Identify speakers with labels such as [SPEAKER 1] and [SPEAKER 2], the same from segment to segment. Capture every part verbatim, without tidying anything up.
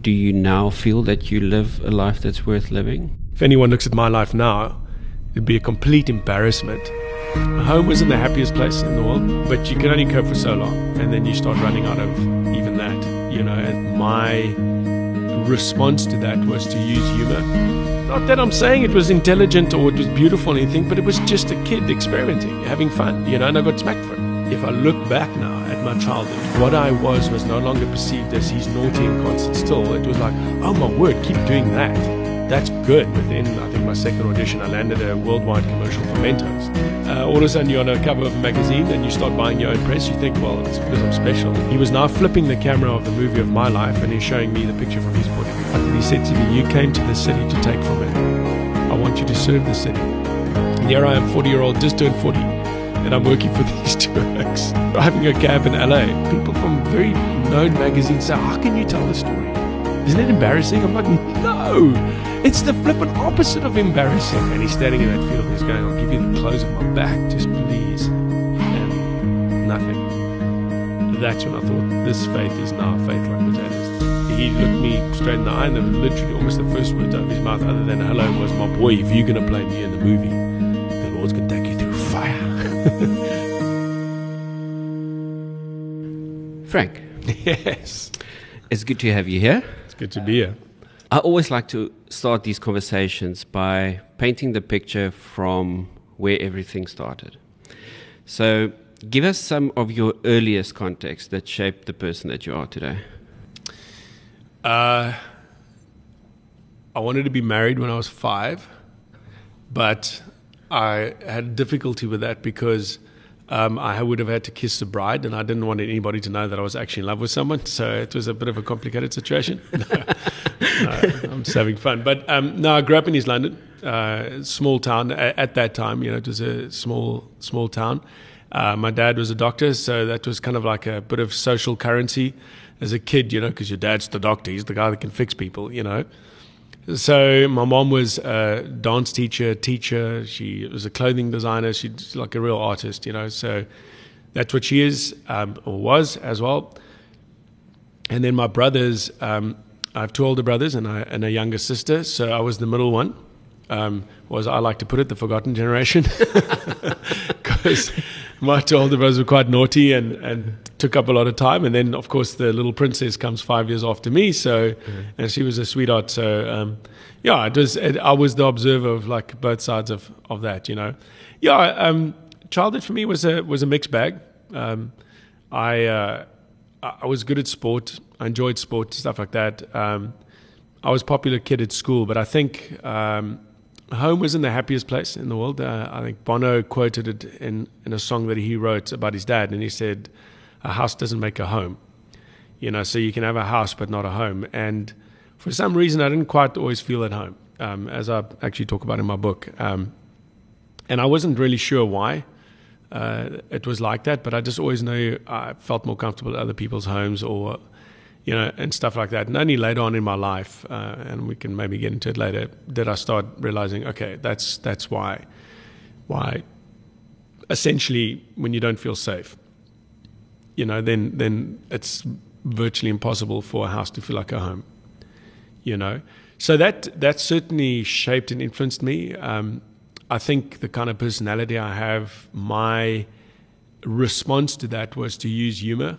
[SPEAKER 1] do you now feel that you live a life that's worth living?
[SPEAKER 2] If anyone looks at my life now, it'd be a complete embarrassment. Home isn't the happiest place in the world, but you can only cope for so long, and then you start running out of even that, you know. And my response to that was to use humor. Not that I'm saying it was intelligent or it was beautiful or anything, but it was just a kid experimenting, having fun, you know, and I got smacked for it. If I look back now at my childhood, what I was was no longer perceived as he's naughty and can't sit still. It was like, oh my word, keep doing that. That's good. Within, I think, my second audition, I landed a worldwide commercial for Mentos. Uh, all of a sudden, you're on a cover of a magazine and you start buying your own press. You think, well, it's because I'm special. He was now flipping the camera of the movie of my life and he's showing me the picture from his point of view. And he said to me, you came to the city to take from it. I want you to serve the city. And here I am, forty-year-old, just turned forty, and I'm working for these two acts, driving a cab in L A. People from very known magazines say, how can you tell the story? Isn't it embarrassing? I'm like, no, it's the flippant opposite of embarrassing. And he's standing in that field and he's going, I'll give you the clothes of my back, just please. And nothing. That's when I thought, this faith is now faith like my dad is. He looked me straight in the eye, and then literally almost the first words out of his mouth other than hello was, my boy, if you're going to play me in the movie, the Lord's going to take you through fire.
[SPEAKER 1] Frank.
[SPEAKER 2] Yes.
[SPEAKER 1] It's good to have you here.
[SPEAKER 2] It's good to be here.
[SPEAKER 1] I always like to start these conversations by painting the picture from where everything started. So give us some of your earliest context that shaped the person that you are today.
[SPEAKER 2] Uh, I wanted to be married when I was five, but I had difficulty with that because um, I would have had to kiss the bride, and I didn't want anybody to know that I was actually in love with someone. So it was a bit of a complicated situation. no, no, I'm just having fun. But um, no, I grew up in East London, uh, small town at, at that time. You know, it was a small, small town. Uh, my dad was a doctor, so that was kind of like a bit of social currency as a kid, you know, because your dad's the doctor, he's the guy that can fix people, you know. So my mom was a dance teacher, teacher, she was a clothing designer, she's like a real artist, you know, so that's what she is, um, or was as well. And then my brothers, um, I have two older brothers and, I, and a younger sister, so I was the middle one. Um, was, I like to put it, the forgotten generation, because my two older brothers were quite naughty and, and took up a lot of time. And then, of course, the little princess comes five years after me, so mm-hmm. and she was a sweetheart. So, um, yeah, it was. It, I was the observer of like both sides of, of that, you know. Yeah, um, childhood for me was a was a mixed bag. Um, I uh, I was good at sport. I enjoyed sport, stuff like that. Um, I was a popular kid at school, but I think um, home wasn't the happiest place in the world. Uh, I think Bono quoted it in, in a song that he wrote about his dad, and he said, a house doesn't make a home. You know, so you can have a house but not a home. And for some reason, I didn't quite always feel at home, um, as I actually talk about in my book. Um, and I wasn't really sure why uh, it was like that, but I just always knew I felt more comfortable at other people's homes or, you know, and stuff like that. And only later on in my life, uh, and we can maybe get into it later, did I start realizing, okay, that's that's why, why essentially when you don't feel safe, you know, then then it's virtually impossible for a house to feel like a home, you know. So that that certainly shaped and influenced me. Um, I think the kind of personality I have, my response to that was to use humor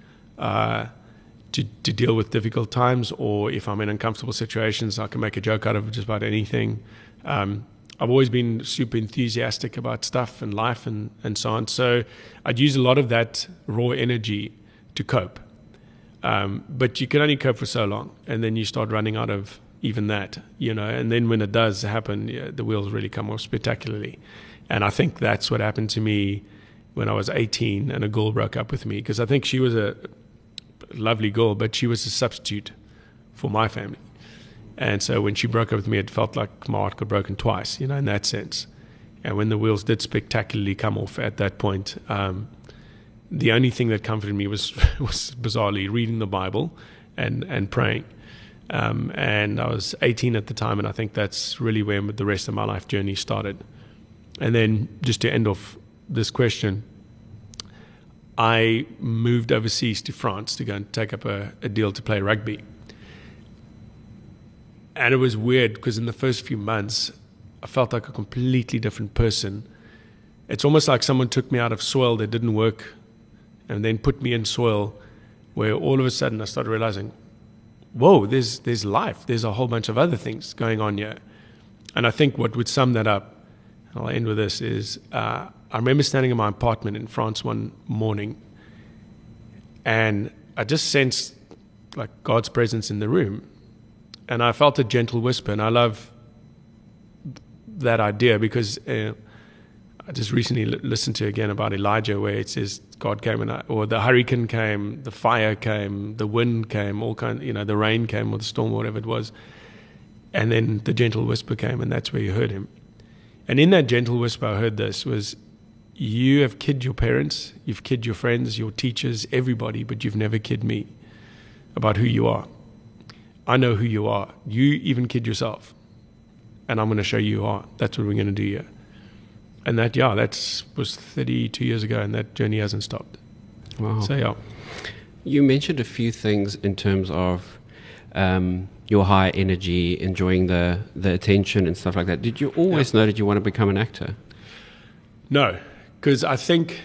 [SPEAKER 2] uh, to, to deal with difficult times, or if I'm in uncomfortable situations, I can make a joke out of just about anything. Um, I've always been super enthusiastic about stuff and life and, and so on. So I'd use a lot of that raw energy to cope. Um, but you can only cope for so long, and then you start running out of even that, you know. And then when it does happen, yeah, the wheels really come off spectacularly. And I think that's what happened to me when I was eighteen and a girl broke up with me, because I think she was a lovely girl, but she was a substitute for my family. And so when she broke up with me, it felt like my heart got broken twice, you know, in that sense. And when the wheels did spectacularly come off at that point, um, the only thing that comforted me was, was bizarrely reading the Bible and, and praying. Um, and I was eighteen at the time, and I think that's really where the rest of my life journey started. And then just to end off this question, I moved overseas to France to go and take up a, a deal to play rugby. and it was weird because in the first few months, I felt like a completely different person. It's almost like someone took me out of soil that didn't work and then put me in soil where all of a sudden I started realizing, whoa, there's there's life. There's a whole bunch of other things going on here. And I think what would sum that up, and I'll end with this, is uh, I remember standing in my apartment in France one morning, and I just sensed like God's presence in the room. And I felt a gentle whisper, and I love that idea because uh, I just recently l- listened to again about Elijah, where it says God came, and I, or the hurricane came, the fire came, the wind came, all kind, you know, the rain came, or the storm, or whatever it was, and then the gentle whisper came, and that's where you heard him. And in that gentle whisper, I heard this was, you have kid your parents, you've kid your friends, your teachers, everybody, but you've never kid me about who you are. I know who you are. You even kid yourself. And I'm going to show you who are. That's what we're going to do here. And that, yeah, that was thirty-two years ago, and that journey hasn't stopped.
[SPEAKER 1] Wow.
[SPEAKER 2] So, yeah.
[SPEAKER 1] You mentioned a few things in terms of um, your high energy, enjoying the, the attention and stuff like that. Did you always yeah. know that you want to become an actor?
[SPEAKER 2] No, because I think,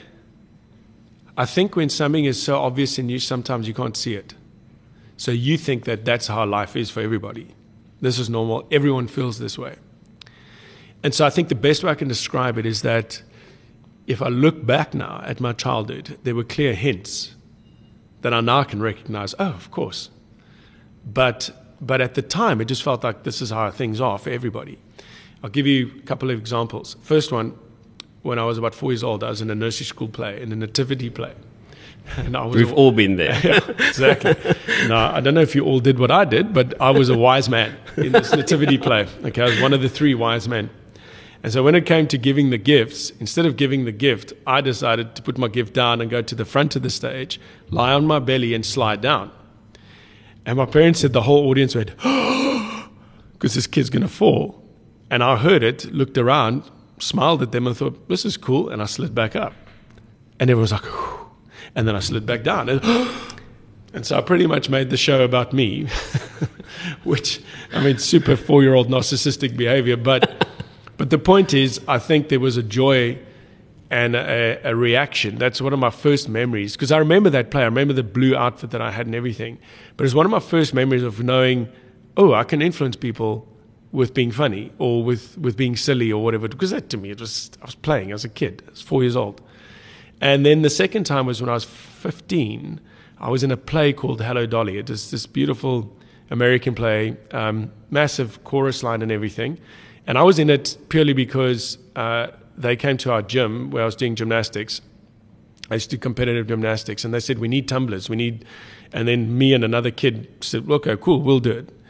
[SPEAKER 2] I think when something is so obvious in you, sometimes you can't see it. So you think that that's how life is for everybody. This is normal. Everyone feels this way. And so I think the best way I can describe it is that if I look back now at my childhood, there were clear hints that I now can recognize, oh, of course. But but at the time, it just felt like this is how things are for everybody. I'll give you a couple of examples. First one, when I was about four years old, I was in a nursery school play, in a nativity play. And I was
[SPEAKER 1] We've all, all been there.
[SPEAKER 2] Yeah, exactly. No, I don't know if you all did what I did, but I was a wise man in this nativity play. Okay, I was one of the three wise men. And so when it came to giving the gifts, instead of giving the gift, I decided to put my gift down and go to the front of the stage, lie on my belly and slide down. And my parents said the whole audience went, because this kid's going to fall. And I heard it, looked around, smiled at them and thought, this is cool. And I slid back up. And everyone was like, whew. And then I slid back down. And, and so I pretty much made the show about me, which, I mean, super four-year-old narcissistic behavior. But but the point is, I think there was a joy and a, a reaction. That's one of my first memories. Because I remember that play. I remember the blue outfit that I had and everything. But it's one of my first memories of knowing, oh, I can influence people with being funny or with, with being silly or whatever. Because that, to me, it was I was playing as a kid. I was four years old. And then the second time was when I was fifteen. I was in a play called Hello, Dolly. It is this beautiful American play, um, massive chorus line and everything. And I was in it purely because uh, they came to our gym where I was doing gymnastics. I used to do competitive gymnastics. And they said, we need tumblers. We need, and then me and another kid said, okay, cool, we'll do it.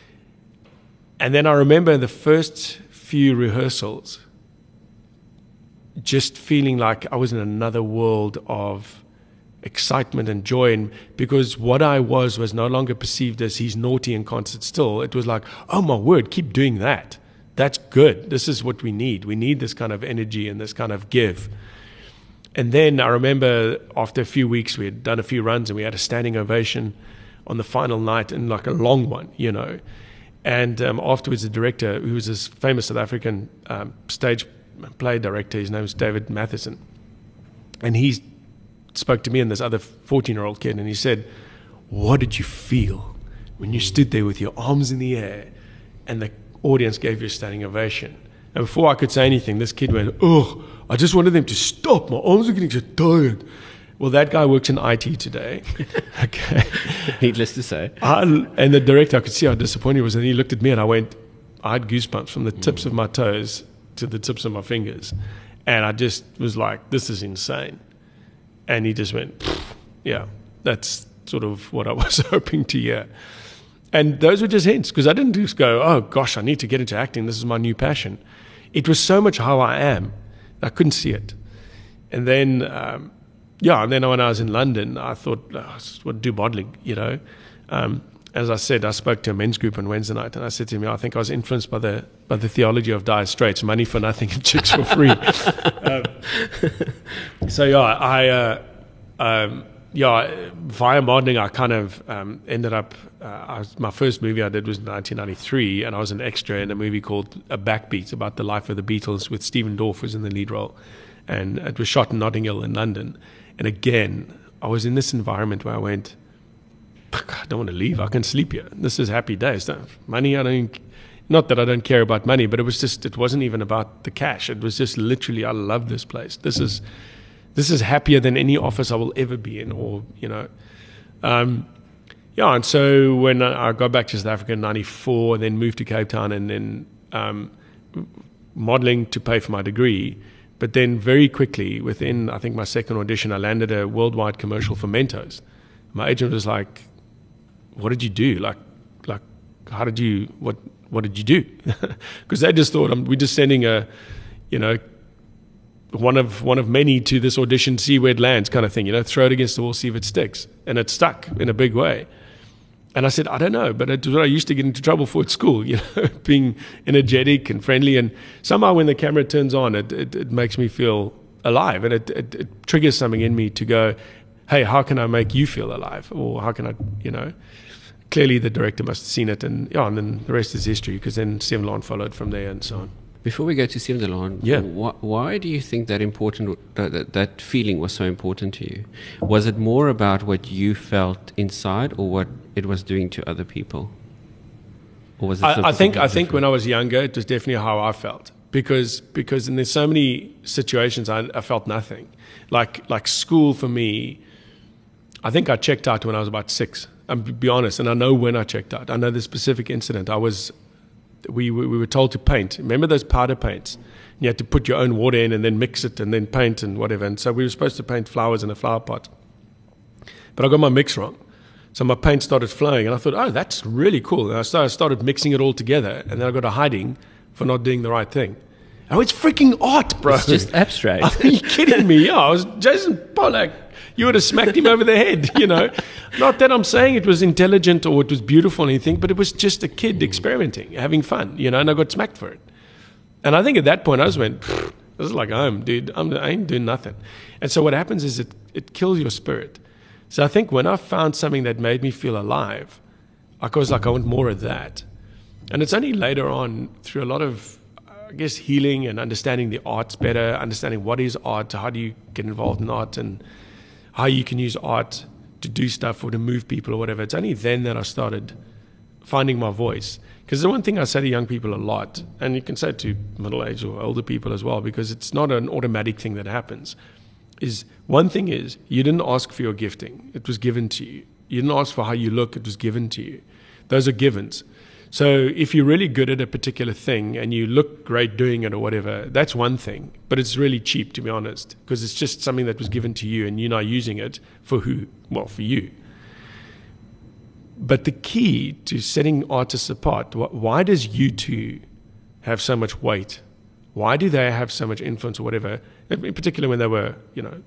[SPEAKER 2] And then I remember the first few rehearsals, just feeling like I was in another world of excitement and joy. And because what I was was no longer perceived as he's naughty and can't sit still. It was like, oh my word, keep doing that. That's good. This is what we need. We need this kind of energy and this kind of give. And then I remember after a few weeks, we had done a few runs and we had a standing ovation on the final night, and like a long one, you know. And um, afterwards, the director, who was this famous South African um, stage play director, his name was David Matheson, and he spoke to me and this other fourteen-year-old kid, and he said, what did you feel when you stood there with your arms in the air and the audience gave you a standing ovation? And before I could say anything, this kid went, oh, I just wanted them to stop. My arms are getting so tired. Well, that guy works in I T today. Okay.
[SPEAKER 1] Needless to say.
[SPEAKER 2] I, and the director, I could see how disappointed he was, and he looked at me and I went, I had goosebumps from the tips mm. of my toes to the tips of my fingers. And I just was like, this is insane. And he just went, yeah, that's sort of what I was hoping to hear. And those were just hints, because I didn't just go, oh gosh, I need to get into acting. This is my new passion. It was so much how I am. I couldn't see it. And then, um, yeah, and then when I was in London, I thought, oh, I would do modeling, you know. Um, as I said, I spoke to a men's group on Wednesday night, and I said to him, I think I was influenced by the by the theology of Dire Straits, money for nothing and chicks for free. um, so, yeah, I uh, um, yeah, via modeling, I kind of um, ended up. Uh, I was, my first movie I did was in nineteen ninety-three, and I was an extra in a movie called A Backbeat about the life of the Beatles with Stephen Dorff was in the lead role, and it was shot in Notting Hill in London. And again, I was in this environment where I went, I don't want to leave. I can sleep here. This is happy days. Money, I don't. Not that I don't care about money, but it was just. It wasn't even about the cash. It was just literally, I love this place. This is. This is happier than any office I will ever be in, or, you know. Um, yeah, and so when I got back to South Africa in ninety-four, then moved to Cape Town, and then um, modeling to pay for my degree. But then very quickly, within, I think, my second audition, I landed a worldwide commercial for Mentos. My agent was like, what did you do? Like, like, how did you, what, what did you do? Because they just thought, um, we're just sending a, you know, one of one of many to this audition, see where it lands kind of thing, you know, throw it against the wall, see if it sticks. And it stuck in a big way. And I said, I don't know, but it was what I used to get into trouble for at school, you know, being energetic and friendly. And somehow when the camera turns on, it, it, it makes me feel alive. And it, it, it triggers something in me to go, hey, how can I make you feel alive? Or how can I, you know, clearly the director must have seen it. And yeah, and then the rest is history, because then Seven Lawn followed from there and so on.
[SPEAKER 1] Before we go to Seven de Lawn,
[SPEAKER 2] yeah.
[SPEAKER 1] wh- why do you think that important that, that, that feeling was so important to you? Was it more about what you felt inside, or what it was doing to other people? Or was it
[SPEAKER 2] I, I think I
[SPEAKER 1] different?
[SPEAKER 2] think when I was younger, it was definitely how I felt, because because in there's so many situations I, I felt nothing. Like like school for me, I think I checked out when I was about six. I'm be honest, and I know when I checked out. I know the specific incident. I was. We, we we were told to paint. Remember those powder paints? You had to put your own water in and then mix it and then paint and whatever. And so we were supposed to paint flowers in a flower pot. But I got my mix wrong. So my paint started flowing. And I thought, oh, that's really cool. And I started, started mixing it all together. And then I got a hiding for not doing the right thing. Oh, it's freaking art, bro.
[SPEAKER 1] It's just abstract.
[SPEAKER 2] Are you kidding me? Yeah, I was Jason Pollack. You would have smacked him over the head, you know. Not that I'm saying it was intelligent or it was beautiful or anything, but it was just a kid experimenting, having fun, you know, and I got smacked for it. And I think at that point I just went, this is like home, dude. I'm, I ain't doing nothing. And so what happens is it, it kills your spirit. So I think when I found something that made me feel alive, I was like, I want more of that. And it's only later on through a lot of, I guess, healing and understanding the arts better, understanding what is art, how do you get involved in art, and how you can use art to do stuff or to move people or whatever. It's only then that I started finding my voice. Because the one thing I say to young people a lot, and you can say it to middle-aged or older people as well, because it's not an automatic thing that happens, is one thing is you didn't ask for your gifting. It was given to you. You didn't ask for how you look. It was given to you. Those are givens. So if you're really good at a particular thing and you look great doing it or whatever, that's one thing. But it's really cheap, to be honest, because it's just something that was given to you and you're not using it for who? Well, for you. But the key to setting artists apart, why does U two have so much weight? Why do they have so much influence or whatever? In particular when they were, you know,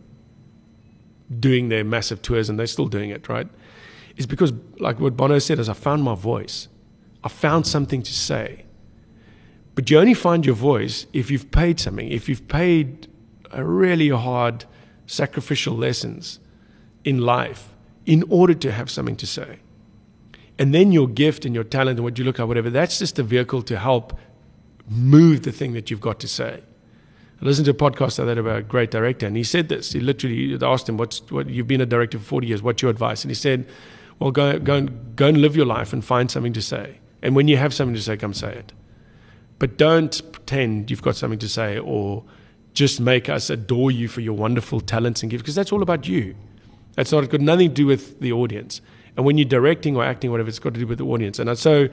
[SPEAKER 2] doing their massive tours, and they're still doing it, right? Is because, like what Bono said, is I found my voice. I found something to say. But you only find your voice if you've paid something, if you've paid a really hard sacrificial lessons in life in order to have something to say. And then your gift and your talent and what you look at, whatever, that's just a vehicle to help move the thing that you've got to say. I listened to a podcast I had about a great director, and he said this. He literally asked him, "What's what? You've been a director for forty years. What's your advice?" And he said, "Well, go go and go and live your life and find something to say. And when you have something to say, come say it. But don't pretend you've got something to say, or just make us adore you for your wonderful talents and gifts, because that's all about you. That's not got nothing to do with the audience. And when you're directing or acting, whatever, it's got to do with the audience." And so,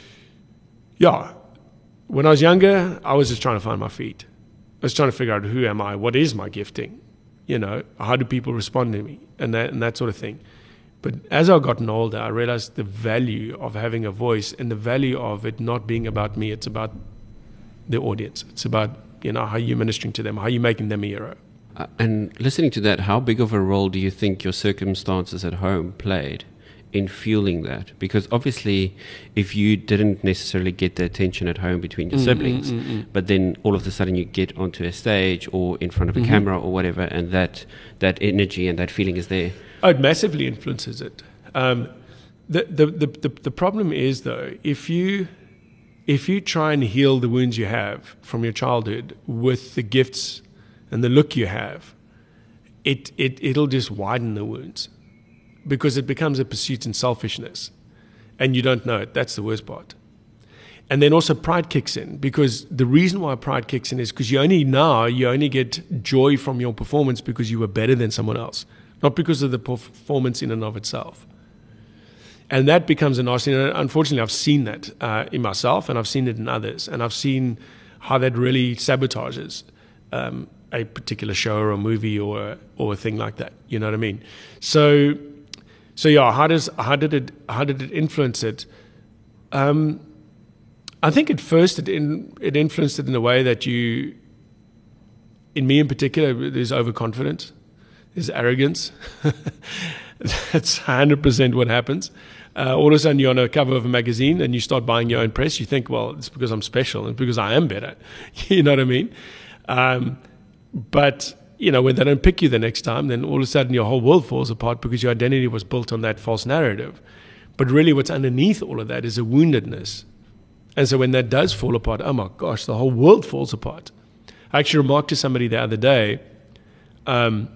[SPEAKER 2] yeah, when I was younger, I was just trying to find my feet. I was trying to figure out, who am I? What is my gifting? You know, how do people respond to me? And that and that sort of thing. But as I've gotten older, I realized the value of having a voice and the value of it not being about me. It's about the audience. It's about, you know, how you're ministering to them, how you're making them a hero.
[SPEAKER 1] Uh, and listening to that, how big of a role do you think your circumstances at home played in fueling that? Because obviously, if you didn't necessarily get the attention at home between your mm, siblings, mm, mm, mm. but then all of a sudden you get onto a stage or in front of a mm-hmm. camera or whatever, and that that energy and that feeling is there,
[SPEAKER 2] Oh, it massively influences it. Um, the, the, the, the, the problem is, though, if you, if you try and heal the wounds you have from your childhood with the gifts and the look you have, it, it, it'll just widen the wounds because it becomes a pursuit in selfishness. And you don't know it. That's the worst part. And then also pride kicks in, because the reason why pride kicks in is because you only now, you only get joy from your performance because you were better than someone else, not because of the performance in and of itself. And that becomes a nasty, and unfortunately I've seen that uh, in myself, and I've seen it in others, and I've seen how that really sabotages um, a particular show or a movie or, or a thing like that. You know what I mean? So, so yeah, how does, how did it, how did it influence it? Um, I think at first it in, it influenced it in a way that you, in me in particular, there's overconfidence, there's arrogance. That's one hundred percent what happens. Uh, all of a sudden you're on a cover of a magazine and you start buying your own press. You think, well, it's because I'm special and because I am better. You know what I mean? Um, but, you know, when they don't pick you the next time, then all of a sudden your whole world falls apart because your identity was built on that false narrative. But really what's underneath all of that is a woundedness. And so when that does fall apart, oh my gosh, the whole world falls apart. I actually remarked to somebody the other day, um,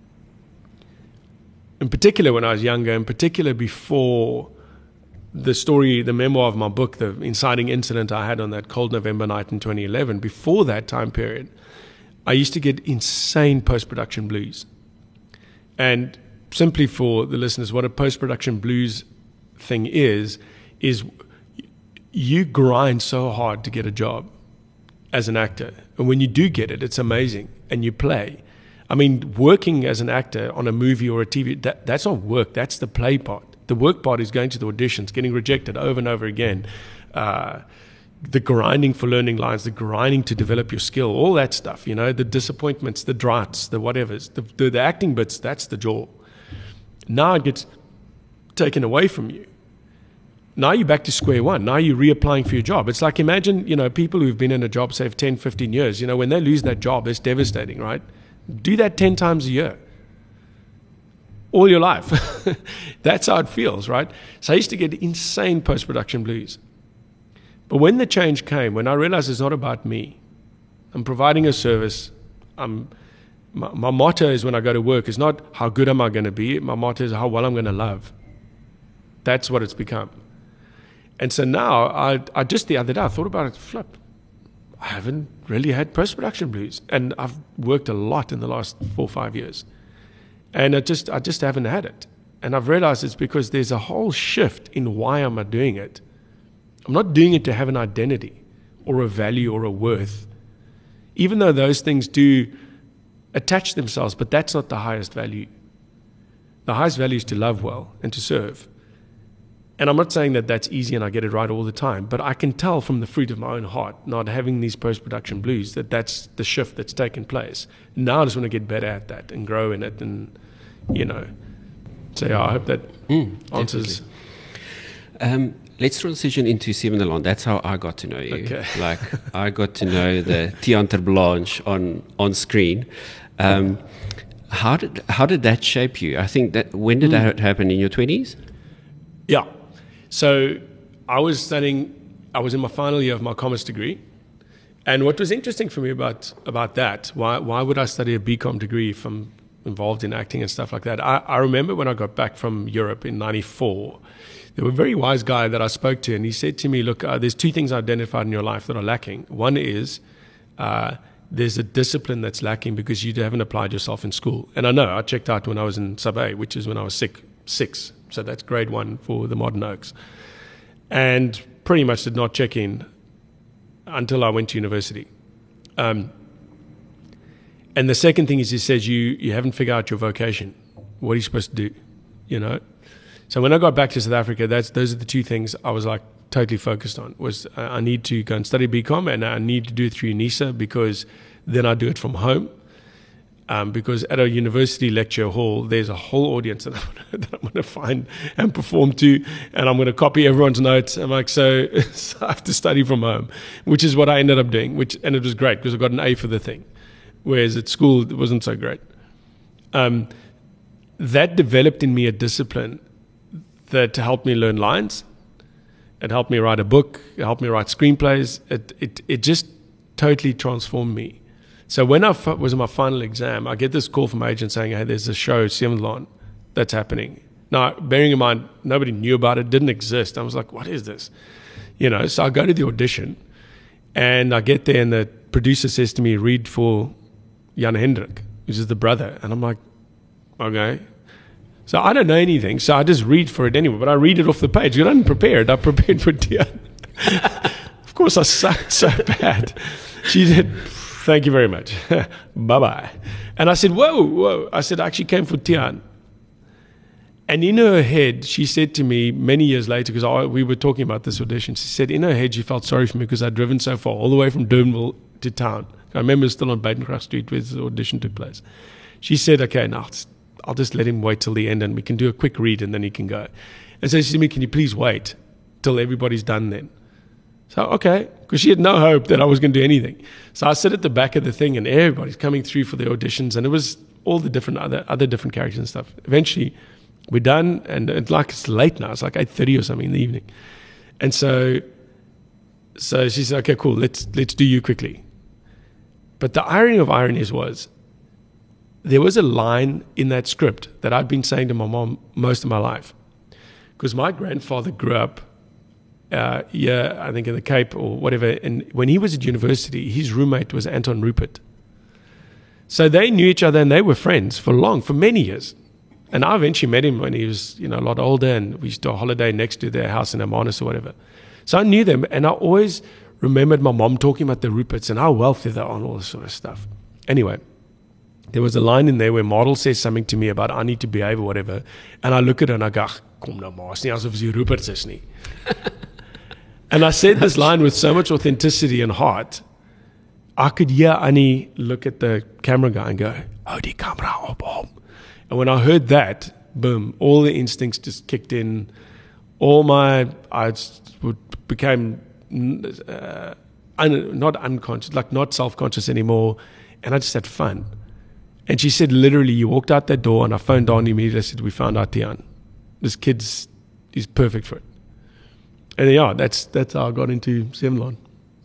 [SPEAKER 2] in particular when I was younger, in particular before the story, the memoir of my book, the inciting incident I had on that cold November night in twenty eleven, before that time period, I used to get insane post-production blues. And simply for the listeners, what a post-production blues thing is, is you grind so hard to get a job as an actor. And when you do get it, it's amazing. And you play. I mean, working as an actor on a movie or a T V, that, that's not work. That's the play part. The work part is going to the auditions, getting rejected over and over again. Uh, the grinding for learning lines, the grinding to develop your skill, all that stuff, you know, the disappointments, the draughts, the whatevers, the, the, the acting bits, that's the jaw. Now it gets taken away from you. Now you're back to square one. Now you're reapplying for your job. It's like, imagine, you know, people who've been in a job, say, for ten, fifteen years, you know, when they lose that job, it's devastating, right? Do that ten times a year. All your life. That's how it feels, right? So I used to get insane post-production blues. But when the change came, when I realized it's not about me, I'm providing a service. I'm, my, my motto is when I go to work is not how good am I going to be. My motto is how well I'm going to love. That's what it's become. And so now, I, I just the other day, I thought about it, flip. I haven't really had post-production blues. And I've worked a lot in the last four or five years. And I just, I just haven't had it. And I've realized it's because there's a whole shift in why am I doing it. I'm not doing it to have an identity or a value or a worth. Even though those things do attach themselves, but that's not the highest value. The highest value is to love well and to serve. And I'm not saying that that's easy and I get it right all the time, but I can tell from the fruit of my own heart, not having these post-production blues, that that's the shift that's taken place. Now I just want to get better at that and grow in it and, you know, so yeah, I hope that mm, answers.
[SPEAKER 1] Um, let's transition into Seven Alone. That's how I got to know you.
[SPEAKER 2] Okay.
[SPEAKER 1] Like, I got to know the Théâtre Blanche on, on screen. Um, how did how did that shape you? I think that, when did mm. that happen, in your twenties?
[SPEAKER 2] Yeah. So I was studying, I was in my final year of my commerce degree. And what was interesting for me about, about that, why, why would I study a B Com degree if I'm involved in acting and stuff like that? I, I remember when I got back from Europe in ninety-four, there was a very wise guy that I spoke to, and he said to me, look, uh, there's two things I identified in your life that are lacking. One is uh, there's a discipline that's lacking because you haven't applied yourself in school. And I know, I checked out when I was in sub A, which is when I was sick, six. So that's grade one for the Modern Oaks. And pretty much did not check in until I went to university. Um, and the second thing is, he says, you, you haven't figured out your vocation. What are you supposed to do? You know? So when I got back to South Africa, that's, those are the two things I was like totally focused on. Was uh, I need to go and study B Com, and I need to do it through UNISA, because then I do it from home. Um, because at a university lecture hall, there's a whole audience that I'm going to find and perform to, and I'm going to copy everyone's notes. I'm like, so, so I have to study from home, which is what I ended up doing, which and it was great because I got an A for the thing, whereas at school it wasn't so great. Um, that developed in me a discipline that helped me learn lines. It helped me write a book. It helped me write screenplays. It it it just totally transformed me. So when I f- was in my final exam, I get this call from my agent saying, hey, there's a show, seventh Lawn, that's happening. Now, bearing in mind, nobody knew about it, didn't exist. I was like, what is this? You know, so I go to the audition, and I get there, and the producer says to me, read for Jan Hendrik, which is the brother. And I'm like, okay. So I don't know anything, so I just read for it anyway, but I read it off the page. I didn't prepare it. I prepared for Tiaan. Of course, I sucked so bad. She said, thank you very much. Bye-bye. And I said, whoa, whoa. I said, I actually came for Tiaan. And in her head, she said to me many years later, because we were talking about this audition, she said in her head she felt sorry for me because I'd driven so far, all the way from Durbanville to town. I remember still on Badengracht Street where the audition took place. She said, okay, now I'll just let him wait till the end and we can do a quick read and then he can go. And so she said to me, can you please wait till everybody's done then? So, okay, because she had no hope that I was going to do anything. So I sit at the back of the thing and everybody's coming through for the auditions, and it was all the different other, other different characters and stuff. Eventually, we're done, and it's like it's late now. It's like eight thirty or something in the evening. And so so she said, okay, cool, let's let's do you quickly. But the irony of ironies was there was a line in that script that I'd been saying to my mom most of my life. Because my grandfather grew up, uh, yeah, I think in the Cape or whatever, and when he was at university, his roommate was Anton Rupert. So they knew each other and they were friends for long, for many years. And I eventually met him when he was, you know, a lot older, and we used to holiday next to their house in Hermanus or whatever. So I knew them, and I always remembered my mom talking about the Ruperts and how wealthy they are and all this sort of stuff. Anyway, there was a line in there where Model says something to me about I need to behave or whatever, and I look at her and I go, kom nou maar, is nie asof jy Ruperts is nie. And I said this line with so much authenticity and heart, I could hear Annie look at the camera guy and go, hou die camera op hom. And when I heard that, boom, all the instincts just kicked in. All my, I became uh, un, not unconscious, like not self-conscious anymore. And I just had fun. And she said, literally, you walked out that door, and I phoned on immediately. I said, we found out Tiaan. This kid's, he's perfect for it. And yeah, that's that's how I got into seventh Lawn.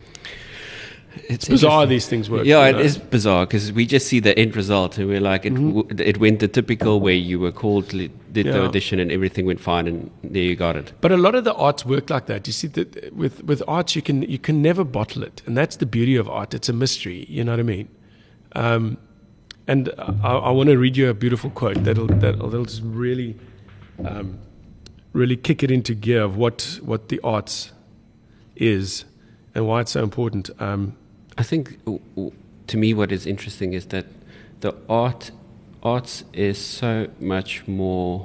[SPEAKER 2] It's bizarre these things work.
[SPEAKER 1] Yeah,
[SPEAKER 2] you know?
[SPEAKER 1] It is bizarre because we just see the end result and we're like, it, mm-hmm. w- it went the typical way you were called, did yeah. the audition and everything went fine and there you got it.
[SPEAKER 2] But a lot of the arts work like that. You see, that with with arts, you can you can never bottle it, and that's the beauty of art. It's a mystery. You know what I mean? Um, and I, I want to read you a beautiful quote that'll that'll, that'll just really, um, really kick it into gear of what what the arts is and why it's so important. Um,
[SPEAKER 1] I think, to me, what is interesting is that the art, arts is so much more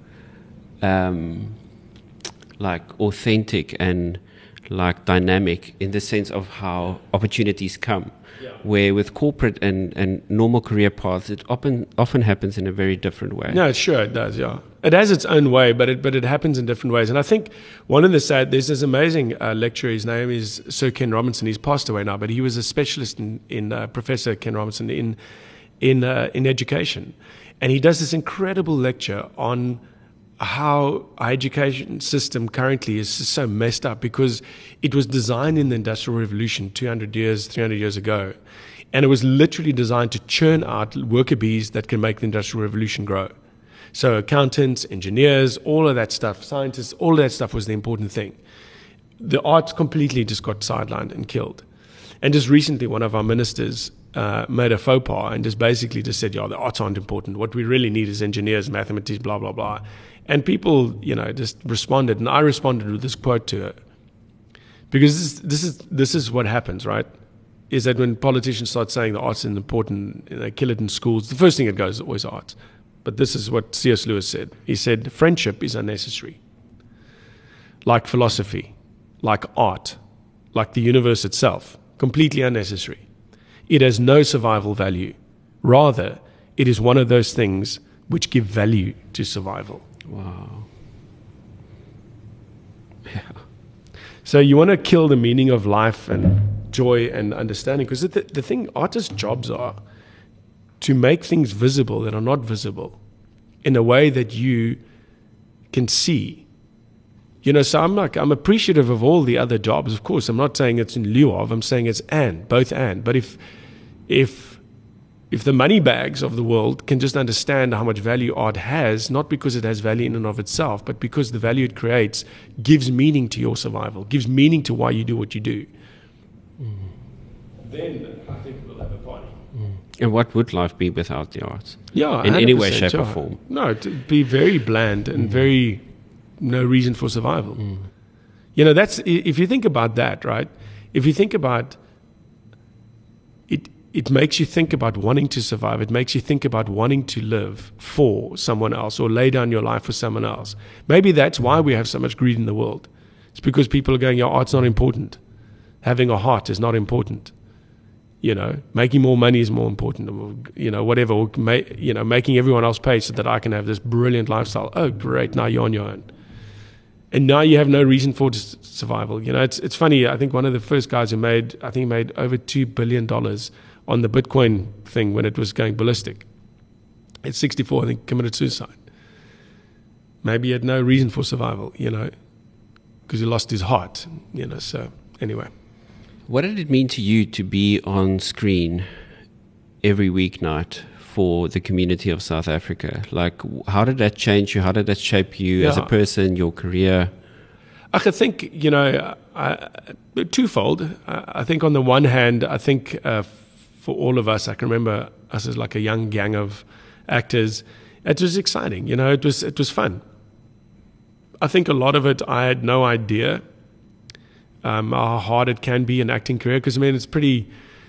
[SPEAKER 1] um, like authentic and like dynamic in the sense of how opportunities come. Yeah. Where with corporate and, and normal career paths, it often often happens in a very different way.
[SPEAKER 2] No, sure it does. Yeah, it has its own way, but it but it happens in different ways. And I think one of the sad, there's this amazing uh, lecturer. His name is Sir Ken Robinson. He's passed away now, but he was a specialist in in uh, Professor Ken Robinson in in uh, in education, and he does this incredible lecture on how our education system currently is so messed up because it was designed in the Industrial Revolution two hundred years, three hundred years ago. And it was literally designed to churn out worker bees that can make the Industrial Revolution grow. So accountants, engineers, all of that stuff, scientists, all of that stuff was the important thing. The arts completely just got sidelined and killed. And just recently, one of our ministers uh, made a faux pas and just basically just said, yeah, the arts aren't important. What we really need is engineers, mathematicians, blah, blah, blah. And people, you know, just responded. And I responded with this quote to her. Because this, this is this is what happens, right? Is that when politicians start saying the arts is important, they kill it in schools, the first thing that goes is always arts. But this is what C S Lewis said. He said, friendship is unnecessary. Like philosophy, like art, like the universe itself, completely unnecessary. It has no survival value. Rather, it is one of those things which give value to survival.
[SPEAKER 1] Wow. Yeah.
[SPEAKER 2] So you want to kill the meaning of life and joy and understanding, because the, the thing artists' jobs are to make things visible that are not visible. in a way that you can see. You know, so I'm like, I'm appreciative of all the other jobs. Of course, I'm not saying it's in lieu of, I'm saying it's and, both and. But if, if, if the money bags of the world can just understand how much value art has, not because it has value in and of itself, but because the value it creates gives meaning to your survival, gives meaning to why you do what you do, mm. then I think we'll have a party.
[SPEAKER 1] Mm. And what would life be without the arts?
[SPEAKER 2] Yeah,
[SPEAKER 1] in any way, shape,
[SPEAKER 2] yeah.
[SPEAKER 1] or form.
[SPEAKER 2] No, it'd be very bland and mm. very no reason for survival.
[SPEAKER 1] Mm.
[SPEAKER 2] You know, that's, if you think about that, right? If you think about it, it makes you think about wanting to survive. It makes you think about wanting to live for someone else or lay down your life for someone else. Maybe that's why we have so much greed in the world. It's because people are going, your art's not important. Having a heart is not important. You know, making more money is more important, or, you know, whatever, or ma- you know, making everyone else pay so that I can have this brilliant lifestyle. Oh, great, now you're on your own. And now you have no reason for s- survival. You know, it's it's funny, I think one of the first guys who made, I think made over two billion dollars on the Bitcoin thing when it was going ballistic. At sixty-four, I think, committed suicide. Maybe he had no reason for survival, you know, because he lost his heart, you know, so anyway.
[SPEAKER 1] What did it mean to you to be on screen every weeknight for the community of South Africa? Like, how did that change you? How did that shape you yeah. as a person, your career?
[SPEAKER 2] I think, you know, I, twofold. I think on the one hand, I think uh, for all of us, I can remember us as like a young gang of actors. It was exciting, you know, it was it was fun. I think a lot of it, I had no idea Um, how hard it can be an acting career, because I mean it's pretty,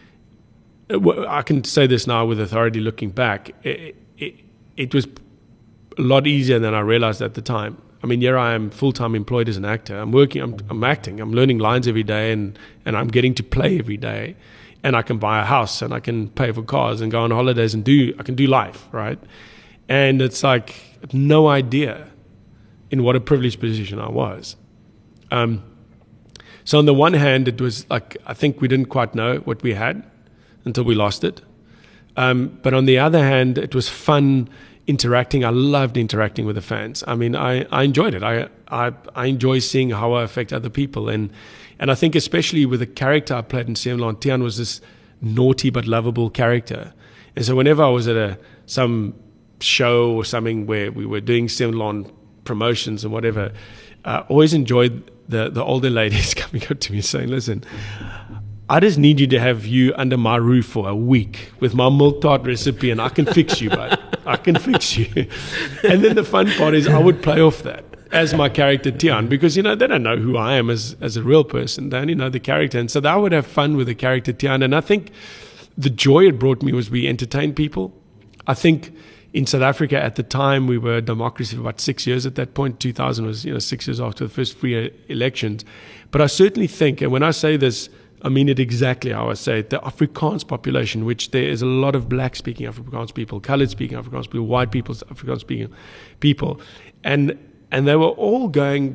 [SPEAKER 2] I can say this now with authority looking back, it, it, it was a lot easier than I realized at the time. I mean, here I am full-time employed as an actor. I'm working, I'm, I'm acting, I'm learning lines every day, and, and I'm getting to play every day, and I can buy a house and I can pay for cars and go on holidays and do, I can do life, right? And it's like, no idea in what a privileged position I was. Um, So on the one hand, it was like, I think we didn't quite know what we had until we lost it. Um, but on the other hand, it was fun interacting. I loved interacting with the fans. I mean, I, I enjoyed it. I, I I enjoy seeing how I affect other people. And and I think especially with the character I played in Siamlon, Tiaan was this naughty but lovable character. And so whenever I was at a some show or something where we were doing Siamlon promotions and whatever, I uh, always enjoyed the, the older ladies coming up to me saying, listen, I just need you to have you under my roof for a week with my milk tart recipe and I can fix you, bud. I can fix you. And then the fun part is I would play off that as my character Tiaan, because, you know, they don't know who I am as, as a real person. They only know the character. And so I would have fun with the character Tiaan. And I think the joy it brought me was we entertained people. I think in South Africa at the time, we were a democracy for about six years at that point. two thousand was, you know, six years after the first free elections. But I certainly think, and when I say this, I mean it exactly how I say it, the Afrikaans population, which there is a lot of black-speaking Afrikaans people, colored-speaking Afrikaans people, white people, Afrikaans-speaking people, and and they were all going,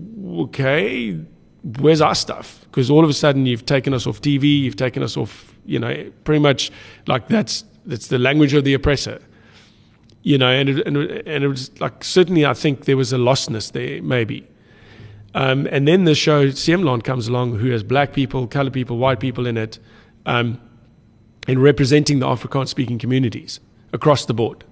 [SPEAKER 2] okay, where's our stuff? Because all of a sudden you've taken us off T V, you've taken us off, you know, pretty much like that's that's the language of the oppressor. You know, and it, and, it, and it was like, certainly I think there was a lostness there, maybe. Um, and then the show, Siamlon comes along, who has black people, colored people, white people in it, um, and representing the Afrikaans-speaking communities across the board.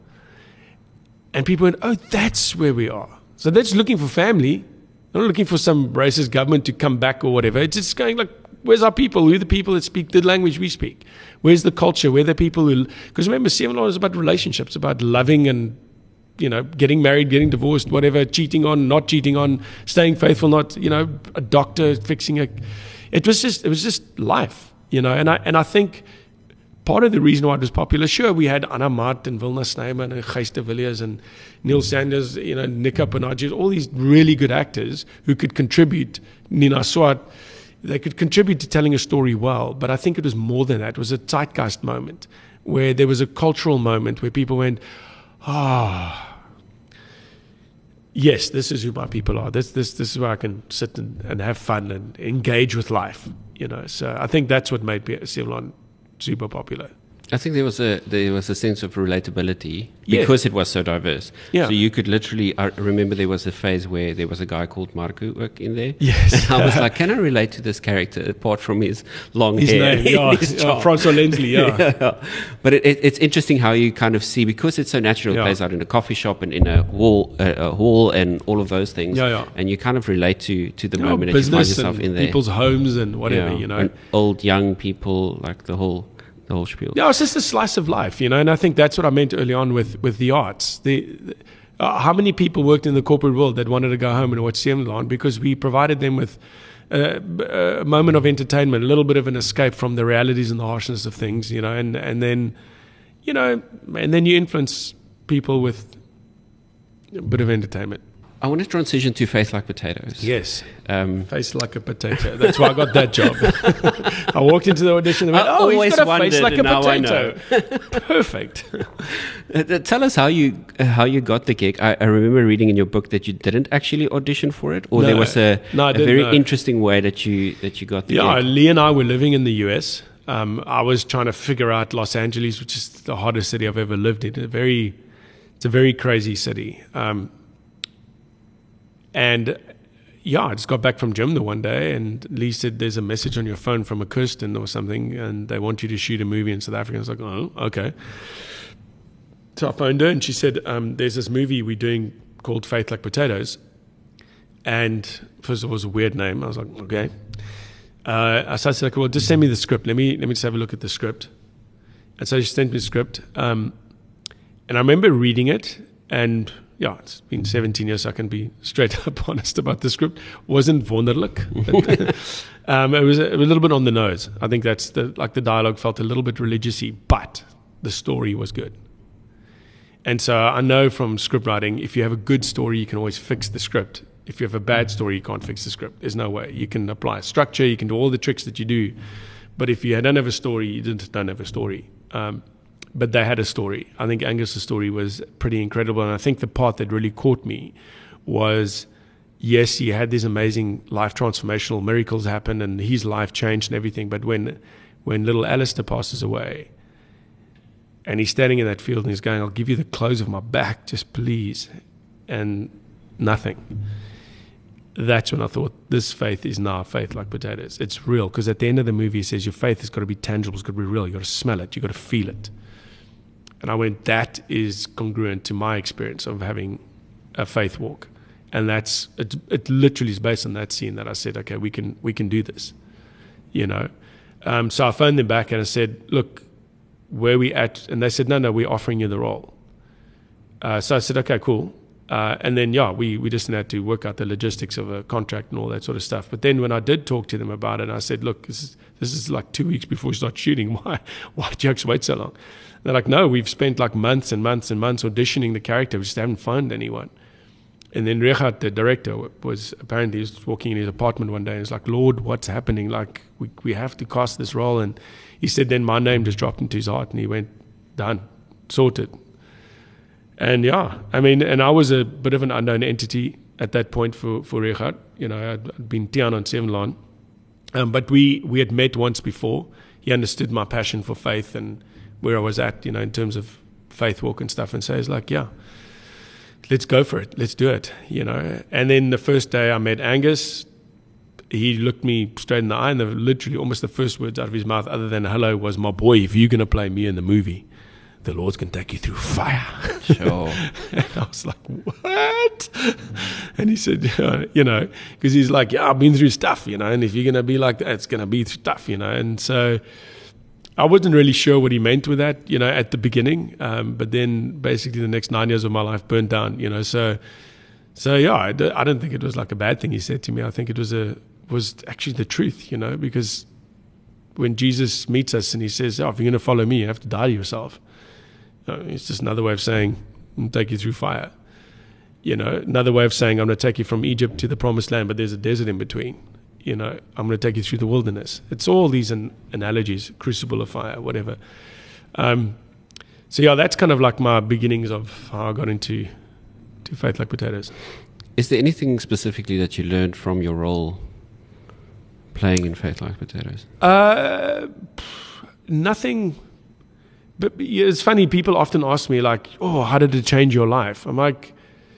[SPEAKER 2] And people went, oh, that's where we are. So they're just looking for family. They're not looking for some racist government to come back or whatever. It's just going like, where's our people? Who are the people that speak the language we speak? Where's the culture? Where are the people who... Because remember, Siamlon is about relationships, about loving and, you know, getting married, getting divorced, whatever, cheating on, not cheating on, staying faithful, not, you know, a doctor fixing a... It was just, it was just life, you know. And I and I think part of the reason why it was popular, sure, we had Anna Mart and Wilna Snyman and Gijs de Villiers and Neil Sanders, you know, Nika Panagis, all these really good actors who could contribute, Nina Swart, they could contribute to telling a story well. But I think it was more than that. It was a zeitgeist moment where there was a cultural moment where people went, ah, oh, yes, this is who my people are. This this this is where I can sit and, and have fun and engage with life. You know, so I think that's what made Siamlon super popular.
[SPEAKER 1] I think there was a there was a sense of relatability
[SPEAKER 2] Yeah.
[SPEAKER 1] because it was so diverse.
[SPEAKER 2] Yeah.
[SPEAKER 1] So you could literally. I remember there was a phase where there was a guy called Marco work in there.
[SPEAKER 2] Yes.
[SPEAKER 1] And I was like, can I relate to this character apart from his long
[SPEAKER 2] His
[SPEAKER 1] hair?
[SPEAKER 2] name, yeah,
[SPEAKER 1] his
[SPEAKER 2] yeah,
[SPEAKER 1] charm?
[SPEAKER 2] Francois Lensley, yeah.
[SPEAKER 1] Yeah. But it, it, it's interesting how you kind of see, because it's so natural. It
[SPEAKER 2] Yeah.
[SPEAKER 1] plays out in a coffee shop and in a hall, uh, a hall, and all of those things.
[SPEAKER 2] Yeah, yeah.
[SPEAKER 1] And you kind of relate to to the
[SPEAKER 2] You know,
[SPEAKER 1] moment that you find
[SPEAKER 2] business
[SPEAKER 1] yourself
[SPEAKER 2] and
[SPEAKER 1] in there.
[SPEAKER 2] people's homes and whatever,
[SPEAKER 1] Yeah.
[SPEAKER 2] you know.
[SPEAKER 1] And old, young people, like the whole the whole spiel.
[SPEAKER 2] Yeah, it's just a slice of life, you know, and I think that's what I meant early on with, with the arts. The, the, uh, how many people worked in the corporate world that wanted to go home and watch Siemlan because we provided them with a, a moment of entertainment, a little bit of an escape from the realities and the harshness of things, you know, and, and then, you know, and then you influence people with a bit of entertainment.
[SPEAKER 1] I want to transition to Faith Like Potatoes.
[SPEAKER 2] Yes.
[SPEAKER 1] Um,
[SPEAKER 2] Face like a potato. That's why I got that job. I walked into the audition and went,
[SPEAKER 1] I
[SPEAKER 2] oh, he's
[SPEAKER 1] always
[SPEAKER 2] got a face
[SPEAKER 1] wondered,
[SPEAKER 2] like a
[SPEAKER 1] and now I
[SPEAKER 2] potato. Perfect.
[SPEAKER 1] uh, tell us how you uh, how you got the gig. I, I remember reading in your book that you didn't actually audition for it, or
[SPEAKER 2] No.
[SPEAKER 1] there was a,
[SPEAKER 2] No, I
[SPEAKER 1] a
[SPEAKER 2] didn't,
[SPEAKER 1] very
[SPEAKER 2] no.
[SPEAKER 1] interesting way that you that you got the
[SPEAKER 2] Yeah,
[SPEAKER 1] gig.
[SPEAKER 2] Lee and I were living in the U S. Um, I was trying to figure out Los Angeles, which is the hottest city I've ever lived in. A very, it's a very crazy city. Um, and yeah, I just got back from gym the one day, and Lee said, "There's a message on your phone from a Kirsten or something, and they want you to shoot a movie in South Africa." I was like, "Oh, okay." So I phoned her, and she said, um, "There's this movie we're doing called Faith Like Potatoes." And first of all, it was a weird name. I was like, "Okay." Uh, I started like, well, just send me the script. Let me let me just have a look at the script. And so she sent me the script, um, and I remember reading it. And yeah, it's been seventeen years, so I can be straight up honest about the script. Wasn't wonderlijk. um, it was a, a little bit on the nose. I think that's the like the dialogue felt a little bit religious-y, but the story was good. And so I know from script writing, if you have a good story, you can always fix the script. If you have a bad story, you can't fix the script. There's no way. You can apply structure, you can do all the tricks that you do. But if you don't have a story, you didn't, don't have a story. Um, but they had a story. I think Angus's story was pretty incredible. And I think the part that really caught me was, yes, he had these amazing life transformational miracles happen and his life changed and everything. But when, when little Alistair passes away, and he's standing in that field and he's going, "I'll give you the clothes of my back, just please." And nothing. That's when I thought, this faith is now faith like potatoes. It's real. Because at the end of the movie, he says, your faith has got to be tangible. It's got to be real. You've got to smell it. You've got to feel it. And I went, that is congruent to my experience of having a faith walk. And that's, it, it literally is based on that scene that I said, okay, we can, we can do this. You know? Um, so I phoned them back and I said, look, where are we at? And they said, no, no, we're offering you the role. Uh, so I said, okay, cool. Uh, and then, yeah, we, we just had to work out the logistics of a contract and all that sort of stuff. But then when I did talk to them about it, I said, look, this is, this is like two weeks before we start shooting. Why, why did you actually wait so long? They're like, no, we've spent like months and months and months auditioning the character. We just haven't found anyone. And then Richard, the director, was apparently he was walking in his apartment one day and was like, Lord, what's happening? Like, we, we have to cast this role. And he said, then my name just dropped into his heart and he went, done, sorted. And yeah, I mean, and I was a bit of an unknown entity at that point for, for Richard. You know, I'd, I'd been Tiaan on Siemlan. Um, but we, we had met once before. He understood my passion for faith and where I was at, you know, in terms of faith walk and stuff. And so he's like, yeah, let's go for it. Let's do it, you know. And then the first day I met Angus, he looked me straight in the eye and the, literally almost the first words out of his mouth other than hello was, my boy, if you're going to play me in the movie, the Lord's going to take you through fire.
[SPEAKER 1] Sure.
[SPEAKER 2] And I was like, what? And he said, yeah, you know, because he's like, yeah, I've been through stuff, you know, and if you're going to be like that, it's going to be tough, you know. And so I wasn't really sure what he meant with that, you know, at the beginning. Um, but then basically the next nine years of my life burned down, you know. So, so yeah, I, d- I don't think it was like a bad thing he said to me. I think it was a was actually the truth, you know, because when Jesus meets us and he says, oh, if you're going to follow me, you have to die to yourself. You know, it's just another way of saying, I'm going to take you through fire. You know, another way of saying, I'm going to take you from Egypt to the promised land, but there's a desert in between. You know, I'm going to take you through the wilderness. It's all these an- analogies, crucible of fire, whatever. Um, so yeah, that's kind of like my beginnings of how I got into to Faith Like Potatoes.
[SPEAKER 1] Is there anything specifically that you learned from your role playing in Faith Like Potatoes?
[SPEAKER 2] Uh, nothing... but it's funny. People often ask me like, "Oh, how did it change your life?" I'm like,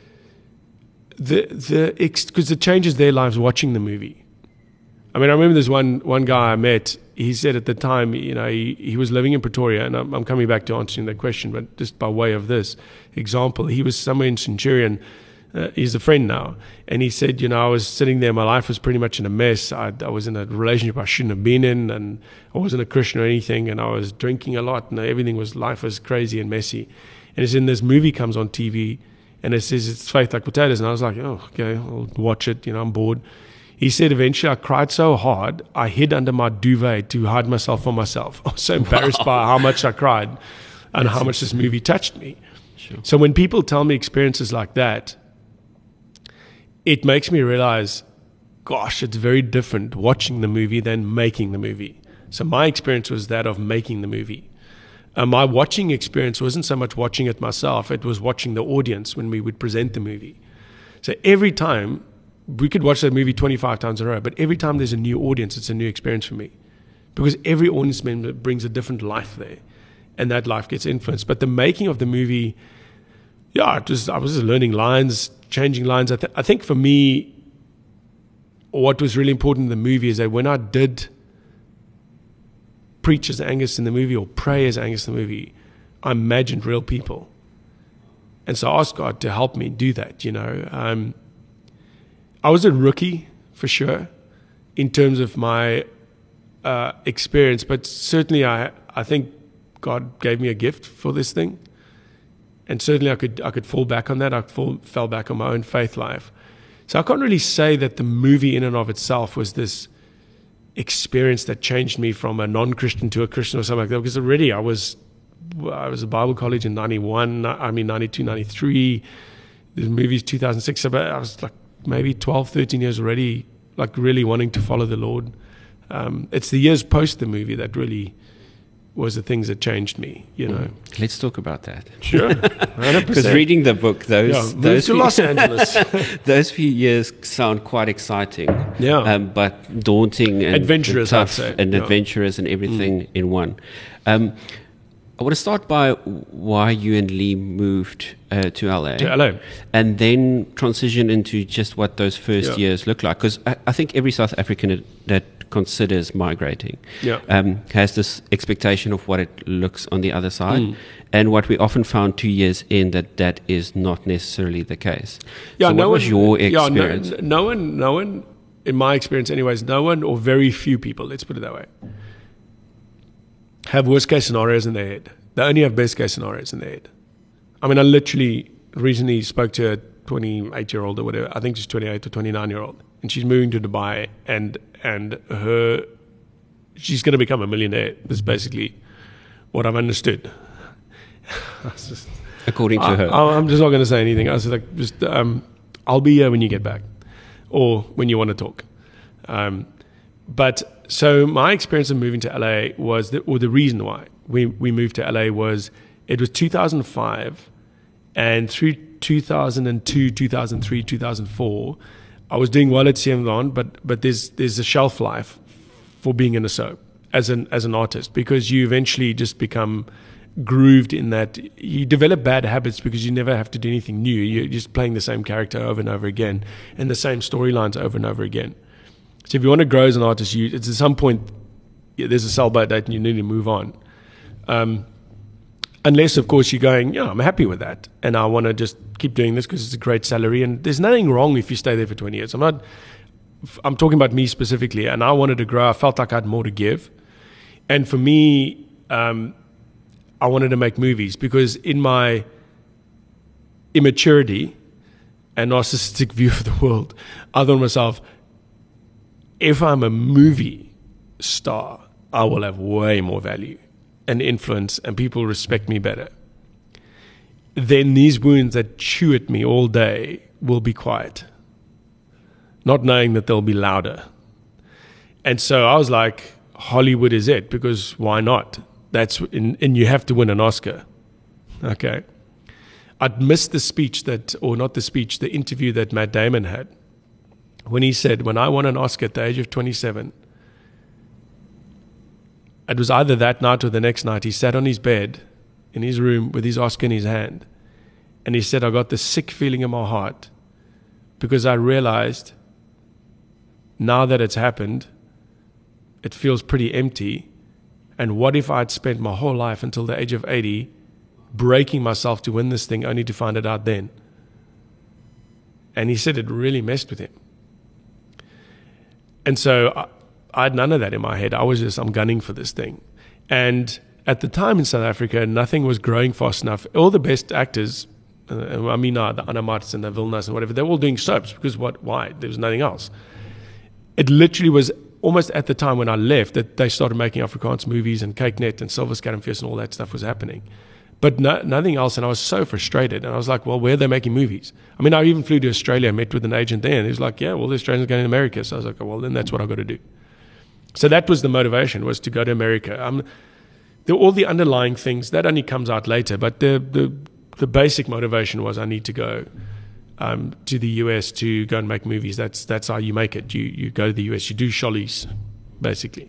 [SPEAKER 2] the the because it changes their lives watching the movie. I mean, I remember there's one one guy I met. He said at the time, you know, he, he was living in Pretoria, and I'm, I'm coming back to answering that question, but just by way of this example, he was somewhere in Centurion. Uh, he's a friend now, and he said, you know, I was sitting there, my life was pretty much in a mess. I, I was in a relationship I shouldn't have been in, and I wasn't a Christian or anything, and I was drinking a lot, and everything was, life was crazy and messy. And it's in this movie comes on T V, and it says it's Faith Like Potatoes, and I was like, oh, okay, I'll watch it, you know, I'm bored. He said eventually I cried so hard, I hid under my duvet to hide myself from myself. I was so embarrassed wow. by how much I cried and That's how much this movie touched me. Sure. So when people tell me experiences like that, it makes me realize, gosh, it's very different watching the movie than making the movie. So my experience was that of making the movie. Uh, my watching experience wasn't so much watching it myself, it was watching the audience when we would present the movie. So every time, we could watch that movie twenty-five times in a row, but every time there's a new audience, it's a new experience for me. Because every audience member brings a different life there, and that life gets influenced. But the making of the movie, yeah, it was, I was just learning lines, changing lines. I, th- I think for me, what was really important in the movie is that when I did preach as Angus in the movie or pray as Angus in the movie, I imagined real people. And so I asked God to help me do that, you know. Um, I was a rookie, for sure, in terms of my uh, experience, but certainly I I think God gave me a gift for this thing. And certainly I could I could fall back on that. I fall, fell back on my own faith life. So I can't really say that the movie in and of itself was this experience that changed me from a non-Christian to a Christian or something like that, because already I was I was at Bible college in ninety-one, I mean ninety-two, ninety-three, the movie's two thousand six, so I was like maybe twelve, thirteen years already, like really wanting to follow the Lord. Um, it's the years post the movie that really was the things that changed me, you know.
[SPEAKER 1] Mm. Let's talk about that.
[SPEAKER 2] Sure. one hundred percent.
[SPEAKER 1] Because reading the book, those,
[SPEAKER 2] yeah,
[SPEAKER 1] those
[SPEAKER 2] to
[SPEAKER 1] few,
[SPEAKER 2] Los Angeles.
[SPEAKER 1] those few years sound quite exciting,
[SPEAKER 2] yeah,
[SPEAKER 1] um, but daunting and
[SPEAKER 2] adventurous,
[SPEAKER 1] and tough
[SPEAKER 2] I'd say.
[SPEAKER 1] and
[SPEAKER 2] yeah.
[SPEAKER 1] adventurous and everything
[SPEAKER 2] mm.
[SPEAKER 1] in one. Um, I want to start by why you and Lee moved uh, to L A.
[SPEAKER 2] To L A.
[SPEAKER 1] And then transition into just what those first
[SPEAKER 2] yeah.
[SPEAKER 1] years look like. Because I, I think every South African that, that considers migrating
[SPEAKER 2] yeah.
[SPEAKER 1] um, has this expectation of what it looks on the other side. Mm. And what we often found two years in, that that is not necessarily the case.
[SPEAKER 2] Yeah,
[SPEAKER 1] so
[SPEAKER 2] no
[SPEAKER 1] what was
[SPEAKER 2] one,
[SPEAKER 1] your
[SPEAKER 2] yeah,
[SPEAKER 1] experience?
[SPEAKER 2] no, no one, no one, in my experience anyways, no one or very few people, let's put it that way, have worst case scenarios in their head. They only have best case scenarios in their head. I mean, I literally recently spoke to a twenty-eight year old or whatever. I think she's twenty-eight or twenty-nine year old, and she's moving to Dubai, and and her she's going to become a millionaire. That's basically what I've understood. just,
[SPEAKER 1] According to
[SPEAKER 2] I,
[SPEAKER 1] her,
[SPEAKER 2] I, I'm just not going to say anything. I was like, just um, I'll be here when you get back, or when you want to talk. Um, but so my experience of moving to L A was, that, or the reason why we we moved to L A was, it was two thousand five, and through two thousand two, two thousand three, two thousand four, I was doing well at Siem Long, but but there's there's a shelf life for being in a soap as an as an artist, because you eventually just become grooved in that you develop bad habits because you never have to do anything new. You're just playing the same character over and over again and the same storylines over and over again. So if you want to grow as an artist, you it's at some point yeah, there's a sell-by date and you need to move on. Um, unless, of course, you're going, yeah, I'm happy with that, and I want to just keep doing this because it's a great salary, and there's nothing wrong if you stay there for twenty years. I'm not. I'm talking about me specifically, and I wanted to grow. I felt like I had more to give, and for me, um, I wanted to make movies because in my immaturity and narcissistic view of the world, I thought to myself, if I'm a movie star, I will have way more value and influence, and people respect me better. Then these wounds that chew at me all day will be quiet, not knowing that they'll be louder. And so I was like, Hollywood is it, because why not? That's in, and you have to win an Oscar. Okay. I'd missed the speech that, or not the speech, the interview that Matt Damon had, when he said, when I won an Oscar at the age of twenty-seven, it was either that night or the next night, he sat on his bed in his room with his Oscar in his hand. And he said, I got this sick feeling in my heart because I realized now that it's happened, it feels pretty empty. And what if I'd spent my whole life until the age of eighty breaking myself to win this thing only to find it out then? And he said it really messed with him. And so I, I had none of that in my head. I was just, I'm gunning for this thing. And at the time in South Africa, nothing was growing fast enough. All the best actors, uh, I mean, uh, the Anna Marts and the Vilnas and whatever, they're all doing soaps because what? Why? There was nothing else. It literally was almost at the time when I left that they started making Afrikaans movies and Kyk Net and Silver Skermfees and all that stuff was happening. But no, nothing else, and I was so frustrated. And I was like, well, where are they making movies? I mean, I even flew to Australia, met with an agent there, and he was like, yeah, well, the Australians are going to America. So I was like, well, then that's what I've got to do. So that was the motivation, was to go to America. Um, the, all the underlying things, that only comes out later, but the the, the basic motivation was I need to go um, to the U S to go and make movies. That's that's how you make it. You you go to the U S, you do shollies, basically.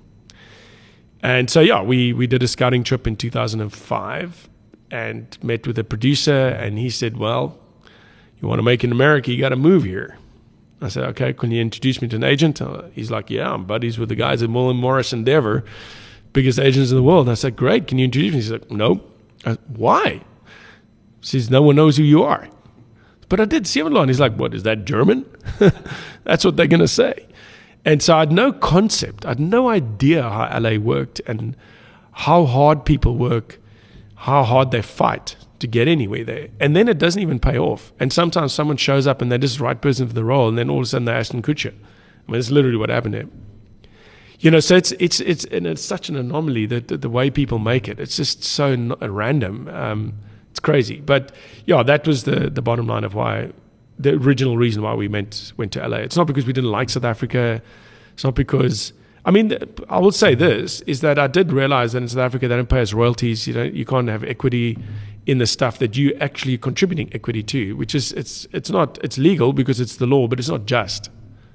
[SPEAKER 2] And so, yeah, we, we did a scouting trip in two thousand five, and met with a producer, and he said, well, you want to make it in America, you got to move here. I said, okay, can you introduce me to an agent? Uh, he's like, yeah, I'm buddies with the guys at Mullen Morris Endeavor, biggest agents in the world. And I said, great, can you introduce me? He's like, no. I said, why? He says, no one knows who you are. But I did see him a lot. And he's like, what, is that German? That's what they're going to say. And so I had no concept. I had no idea how L A worked and how hard people work, how hard they fight to get anywhere there. And then it doesn't even pay off. And sometimes someone shows up and they're just the right person for the role, and then all of a sudden they're Ashton Kutcher. I mean, it's literally what happened there. You know, so it's it's it's and it's such an anomaly that the, the way people make it. It's just so n- random. Um, it's crazy. But yeah, that was the the bottom line of why, the original reason why we went went to L A. It's not because we didn't like South Africa. It's not because. I mean, I will say this, is that I did realize that in South Africa they don't pay us royalties. You know, you can't have equity in the stuff that you actually contributing equity to, which is, it's it's not, it's legal because it's the law, but it's not just.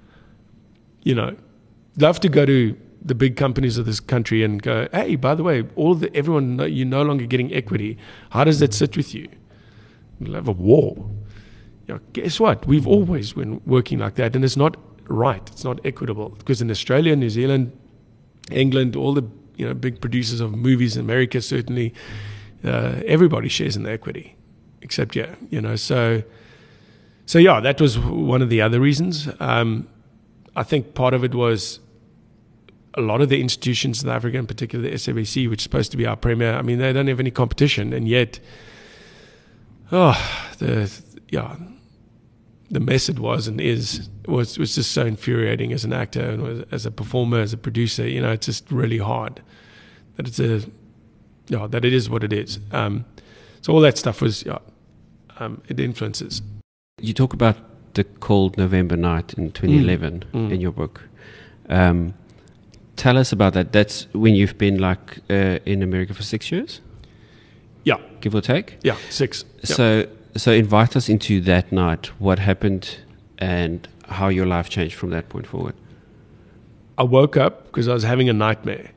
[SPEAKER 2] You know, love to go to the big companies of this country and go, hey, by the way, all the everyone, know you're no longer getting equity. How does that sit with you? We'll have a war. You know, guess what? We've always been working like that, and it's not right. It's not equitable, because in Australia, New Zealand, England, all the you know big producers of movies in America, certainly, uh, everybody shares in the equity, except yeah, you know. So, so yeah, that was one of the other reasons. Um, I think part of it was a lot of the institutions in South Africa, in particular the S A B C, which is supposed to be our premier. I mean, they don't have any competition, and yet, oh, the yeah. the mess it was and is was was just so infuriating as an actor and was, as a performer, as a producer. You know, it's just really hard that it's a, you know, that it is what it is. Um, so all that stuff was, yeah, um, it influences.
[SPEAKER 1] You talk about the cold November night in twenty eleven mm. Mm. in your book. Um, tell us about that. That's when you've been like uh, in America for six years?
[SPEAKER 2] Yeah.
[SPEAKER 1] Give or take?
[SPEAKER 2] Yeah, six.
[SPEAKER 1] So.
[SPEAKER 2] Yeah.
[SPEAKER 1] So invite us into that night. What happened and how your life changed from that point forward?
[SPEAKER 2] I woke up because I was having a nightmare.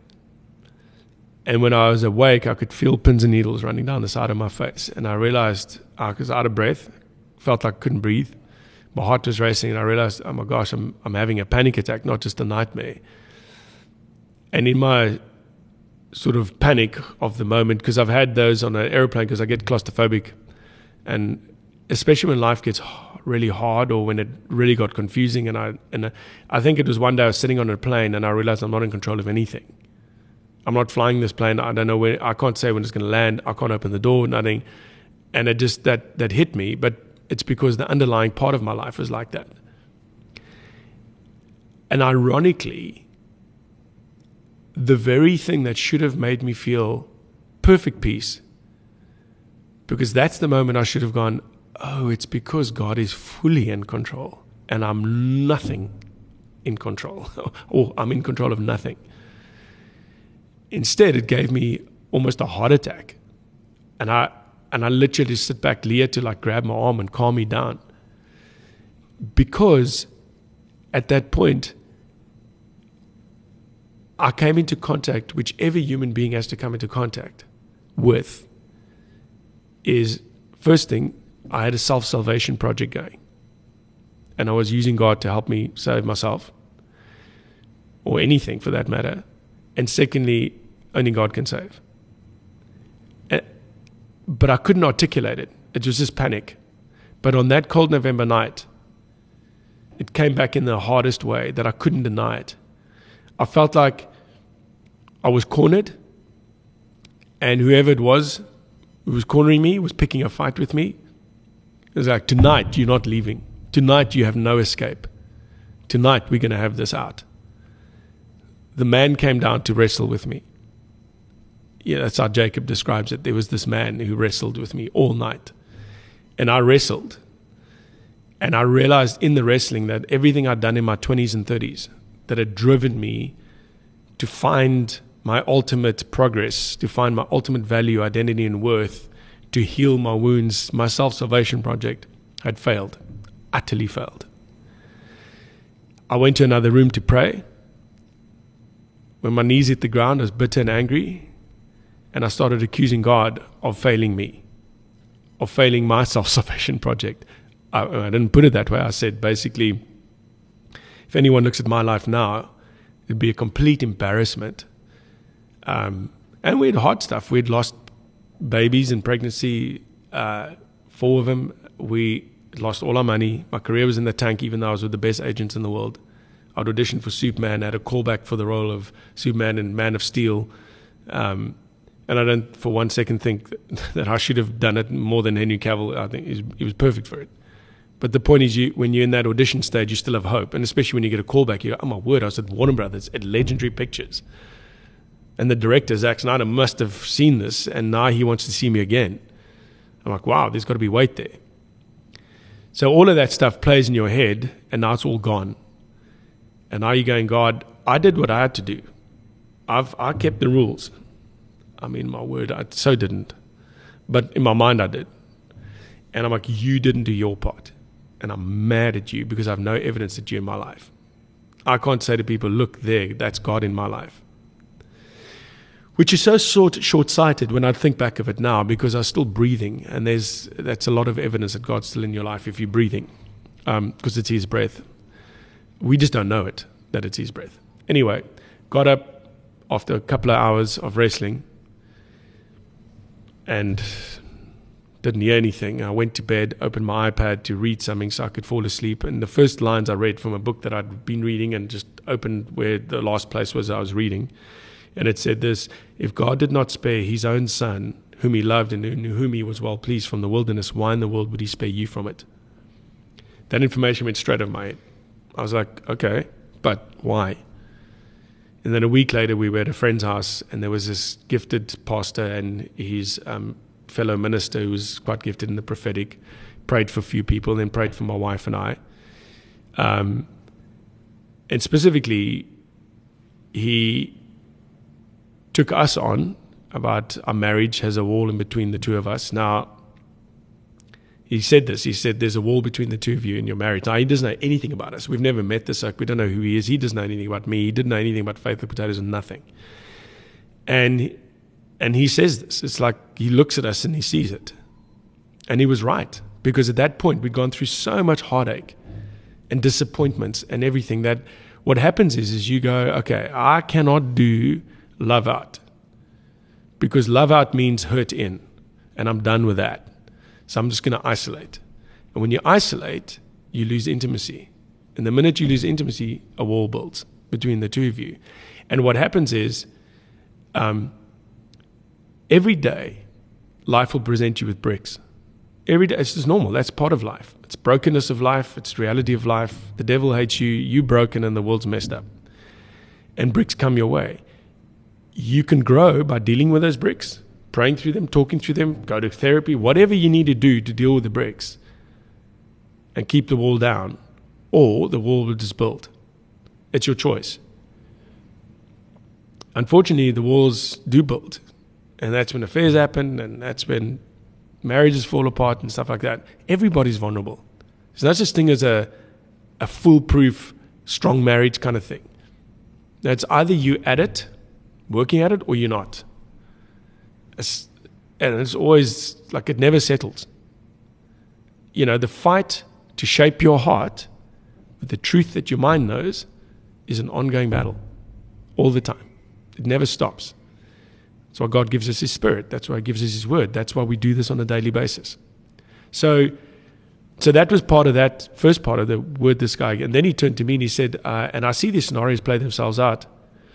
[SPEAKER 2] And when I was awake, I could feel pins and needles running down the side of my face. And I realized I was out of breath, felt like I couldn't breathe. My heart was racing, and I realized, oh my gosh, I'm, I'm having a panic attack, not just a nightmare. And in my sort of panic of the moment, because I've had those on an airplane because I get claustrophobic, and especially when life gets really hard or when it really got confusing. And I and I think it was one day I was sitting on a plane and I realized I'm not in control of anything. I'm not flying this plane. I don't know where. I can't say when it's going to land. I can't open the door, nothing. And it just, that, that hit me. But it's because the underlying part of my life was like that. And ironically, the very thing that should have made me feel perfect peace, because that's the moment I should have gone, oh, it's because God is fully in control and I'm nothing in control, or I'm in control of nothing. Instead, it gave me almost a heart attack. And I and I literally sit back, Leah to like grab my arm and calm me down. Because at that point, I came into contact, whichever human being has to come into contact with, is, first thing, I had a self-salvation project going. And I was using God to help me save myself, or anything for that matter. And secondly, only God can save. But I couldn't articulate it. It was just panic. But on that cold November night, it came back in the hardest way that I couldn't deny it. I felt like I was cornered, and whoever it was who was cornering me was picking a fight with me. It was like, tonight you're not leaving. Tonight you have no escape. Tonight we're going to have this out. The man came down to wrestle with me. Yeah, that's how Jacob describes it. There was this man who wrestled with me all night. And I wrestled. And I realized in the wrestling that everything I'd done in my twenties and thirties that had driven me to find my ultimate progress, to find my ultimate value, identity, and worth, to heal my wounds, my self-salvation project had failed, utterly failed. I went to another room to pray. When my knees hit the ground, I was bitter and angry. And I started accusing God of failing me, of failing my self-salvation project. I, I didn't put it that way. I said, basically, if anyone looks at my life now, it'd be a complete embarrassment. Um, and we had hard stuff. We'd lost babies in pregnancy, uh, four of them. We lost all our money. My career was in the tank, even though I was with the best agents in the world. I'd auditioned for Superman, had a callback for the role of Superman in Man of Steel. Um, And I don't for one second think that I should have done it more than Henry Cavill. I think he was perfect for it. But the point is, you when you're in that audition stage, you still have hope. And especially when you get a callback, you go, oh my word, I was at Warner Brothers at Legendary Pictures. And the director, Zack Snyder, must have seen this, and now he wants to see me again. I'm like, wow, there's got to be weight there. So all of that stuff plays in your head, and now it's all gone. And now you're going, God, I did what I had to do. I've I kept the rules. I mean, my word, I so didn't. But in my mind, I did. And I'm like, you didn't do your part. And I'm mad at you because I have no evidence that you're in my life. I can't say to people, look there, that's God in my life. Which is so short, short-sighted when I think back of it now, because I'm still breathing. And there's that's a lot of evidence that God's still in your life if you're breathing, because um, it's His breath. We just don't know it, that it's His breath. Anyway, got up after a couple of hours of wrestling, and didn't hear anything. I went to bed, opened my iPad to read something so I could fall asleep. And the first lines I read from a book that I'd been reading, and just opened where the last place was I was reading. And it said this: if God did not spare His own Son, whom He loved and in whom He was well pleased from the wilderness, why in the world would He spare you from it? That information went straight over my head. I was like, okay, but why? And then a week later, we were at a friend's house, and there was this gifted pastor and his um, fellow minister who was quite gifted in the prophetic, prayed for a few people, and then prayed for my wife and I. Um, and specifically, he took us on about our marriage has a wall in between the two of us. Now, he said this. He said, there's a wall between the two of you in your marriage. Now, he doesn't know anything about us. We've never met this. Like, we don't know who he is. He doesn't know anything about me. He didn't know anything about Faithful Potatoes and nothing. And and he says this. It's like he looks at us and he sees it. And he was right. Because at that point, we'd gone through so much heartache and disappointments and everything that what happens is, is you go, okay, I cannot do love out. Because love out means hurt in. And I'm done with that. So I'm just going to isolate. And when you isolate, you lose intimacy. And the minute you lose intimacy, a wall builds between the two of you. And what happens is, um, every day, life will present you with bricks. Every day, it's just normal. That's part of life. It's brokenness of life. It's the reality of life. The devil hates you. You're broken and the world's messed up. And bricks come your way. You can grow by dealing with those bricks. Praying through them, talking through them, go to therapy, whatever you need to do to deal with the bricks and keep the wall down, or the wall will just build. It's your choice. Unfortunately, the walls do build, and that's when affairs happen, and that's when marriages fall apart and stuff like that. Everybody's vulnerable. It's not such thing as a, a foolproof, strong marriage kind of thing. It's either you at it, working at it, or you're not. And it's always like it never settles. You know, the fight to shape your heart with the truth that your mind knows is an ongoing battle all the time. It never stops. That's why God gives us His Spirit. That's why He gives us His Word. That's why we do this on a daily basis. So, so that was part of that first part of the word this guy. And then he turned to me and he said, uh, and I see these scenarios play themselves out.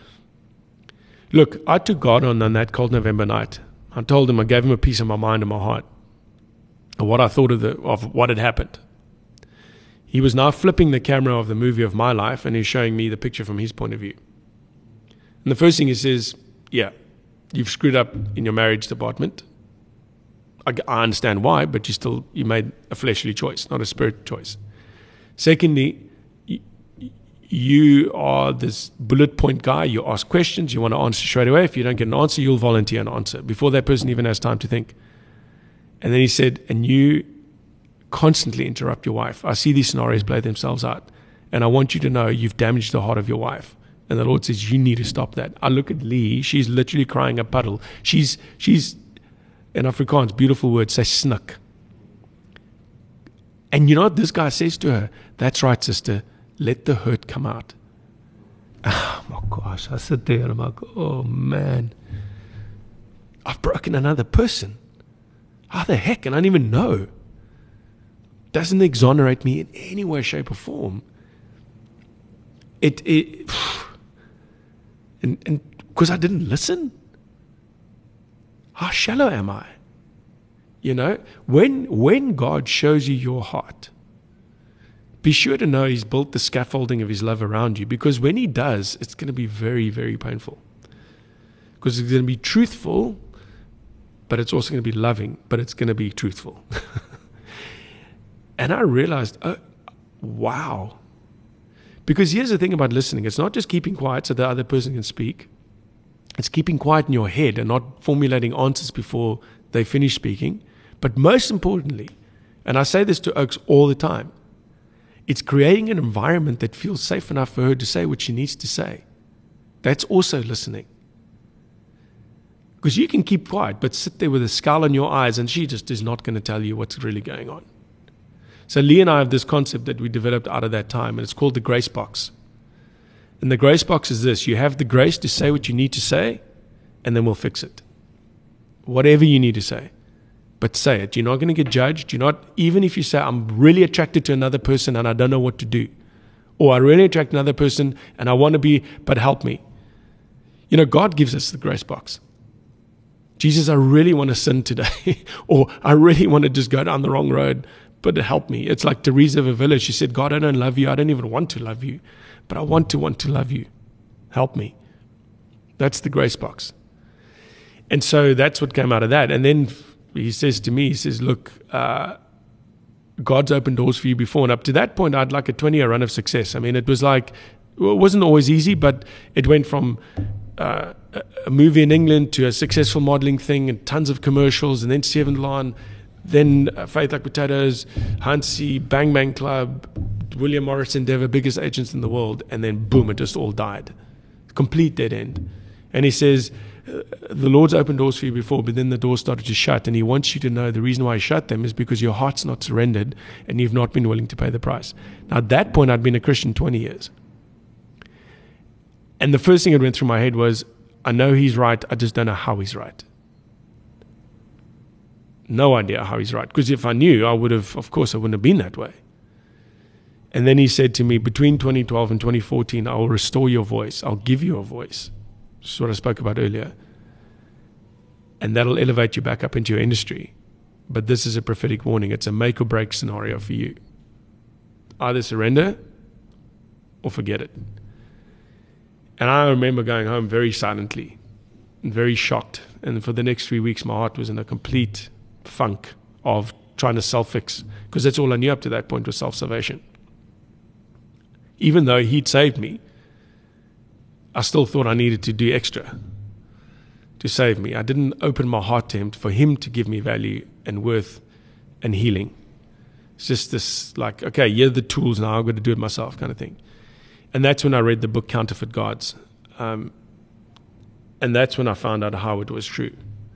[SPEAKER 2] Look, I took God on on that cold November night. I told Him, I gave Him a piece of my mind and my heart, and what I thought of, the, of what had happened. He was now flipping the camera of the movie of my life, and he's showing me the picture from his point of view. And the first thing he says, yeah, you've screwed up in your marriage department. I, I understand why, but you still, you made a fleshly choice, not a spirit choice. Secondly, you, you are this bullet point guy. You ask questions. You want to answer straight away. If you don't get an answer, you'll volunteer an answer before that person even has time to think. And then he said, and you constantly interrupt your wife. I see these scenarios play themselves out, and I want you to know you've damaged the heart of your wife. And the Lord says, you need to stop that. I look at Lee. She's literally crying a puddle. She's, she's in Afrikaans, beautiful word, say snuk. And you know what this guy says to her? That's right, sister. Let the hurt come out. Oh my gosh. I sit there and I'm like, oh man. I've broken another person. How the heck? And I don't even know. Doesn't exonerate me in any way, shape, or form. It, it and and because I didn't listen. How shallow am I? You know, when when God shows you your heart, be sure to know He's built the scaffolding of His love around you, because when He does, it's going to be very, very painful. Because it's going to be truthful, but it's also going to be loving, but it's going to be truthful. And I realized, oh, wow. Because here's the thing about listening. It's not just keeping quiet so the other person can speak. It's keeping quiet in your head and not formulating answers before they finish speaking. But most importantly, and I say this to Oaks all the time, it's creating an environment that feels safe enough for her to say what she needs to say. That's also listening. Because you can keep quiet, but sit there with a scowl in your eyes, and she just is not going to tell you what's really going on. So Lee and I have this concept that we developed out of that time, and it's called the grace box. And the grace box is this. You have the grace to say what you need to say, and then we'll fix it. Whatever you need to say. But say it. You're not going to get judged. You're not, even if you say, I'm really attracted to another person and I don't know what to do. Or I really attract another person and I want to be, but help me. You know, God gives us the grace box. Jesus, I really want to sin today. Or I really want to just go down the wrong road. But help me. It's like Teresa of Avila. She said, God, I don't love you. I don't even want to love you. But I want to want to love you. Help me. That's the grace box. And so that's what came out of that. And then he says to me, he says, look, uh, God's opened doors for you before. And up to that point, I had like a twenty-year run of success. I mean, it was like, well, it wasn't always easy, but it went from uh, a movie in England to a successful modeling thing and tons of commercials, and then Seven Lawn. Then uh, Faith Like Potatoes, Hansi, Bang Bang Club, William Morris Endeavour, biggest agents in the world. And then boom, it just all died. Complete dead end. And he says, the Lord's opened doors for you before, but then the doors started to shut. And He wants you to know the reason why He shut them is because your heart's not surrendered and you've not been willing to pay the price. Now at that point, I'd been a Christian twenty years. And the first thing that went through my head was, I know He's right, I just don't know how He's right. No idea how He's right. Because if I knew, I would have, of course, I wouldn't have been that way. And then He said to me, between twenty twelve and twenty fourteen, I will restore your voice. I'll give you a voice. This is what I spoke about earlier. And that'll elevate you back up into your industry. But this is a prophetic warning. It's a make or break scenario for you. Either surrender or forget it. And I remember going home very silently and very shocked. And for the next three weeks, my heart was in a complete funk of trying to self-fix, because that's all I knew up to that point was self-salvation. Even though He'd saved me, I still thought I needed to do extra to save me. I didn't open my heart to Him for Him to give me value and worth and healing. It's just this like, okay, you're the tools now, I've got to do it myself kind of thing. And that's when I read the book Counterfeit Gods. Um, and that's when I found out how it was true.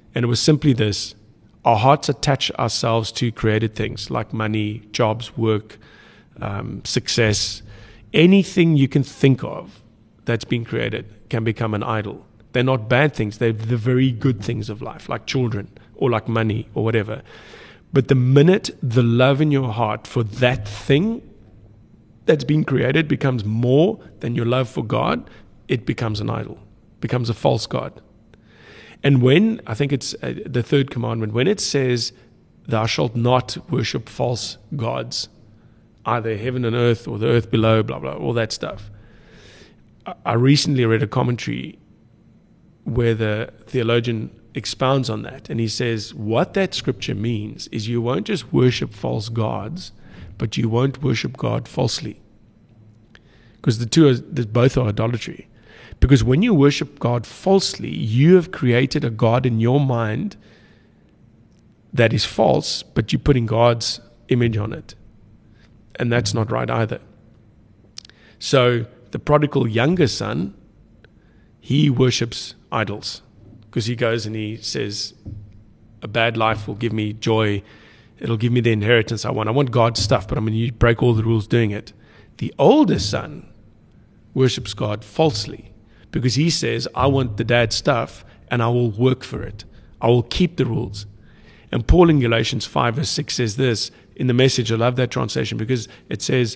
[SPEAKER 2] And it was simply this: our hearts attach ourselves to created things like money, jobs, work, um, success. Anything you can think of that's been created can become an idol. They're not bad things. They're the very good things of life, like children or like money or whatever. But the minute the love in your heart for that thing that's been created becomes more than your love for God, it becomes an idol, becomes a false god. And when, I think it's uh, the third commandment, when it says, thou shalt not worship false gods, either heaven and earth or the earth below, blah, blah, all that stuff. I, I recently read a commentary where the theologian expounds on that, and he says what that scripture means is you won't just worship false gods, but you won't worship God falsely, because the two are, both are idolatry. Because when you worship God falsely, you have created a God in your mind that is false, but you're putting God's image on it, and that's not right either. So the prodigal younger son, he worships idols, because he goes and he says, a bad life will give me joy. It'll give me the inheritance I want. I want God's stuff, but I'm going to break all the rules doing it. The older son worships God falsely, because he says, I want the dad's stuff and I will work for it. I will keep the rules. And Paul in Galatians five verse six says this in the Message. I love that translation, because it says,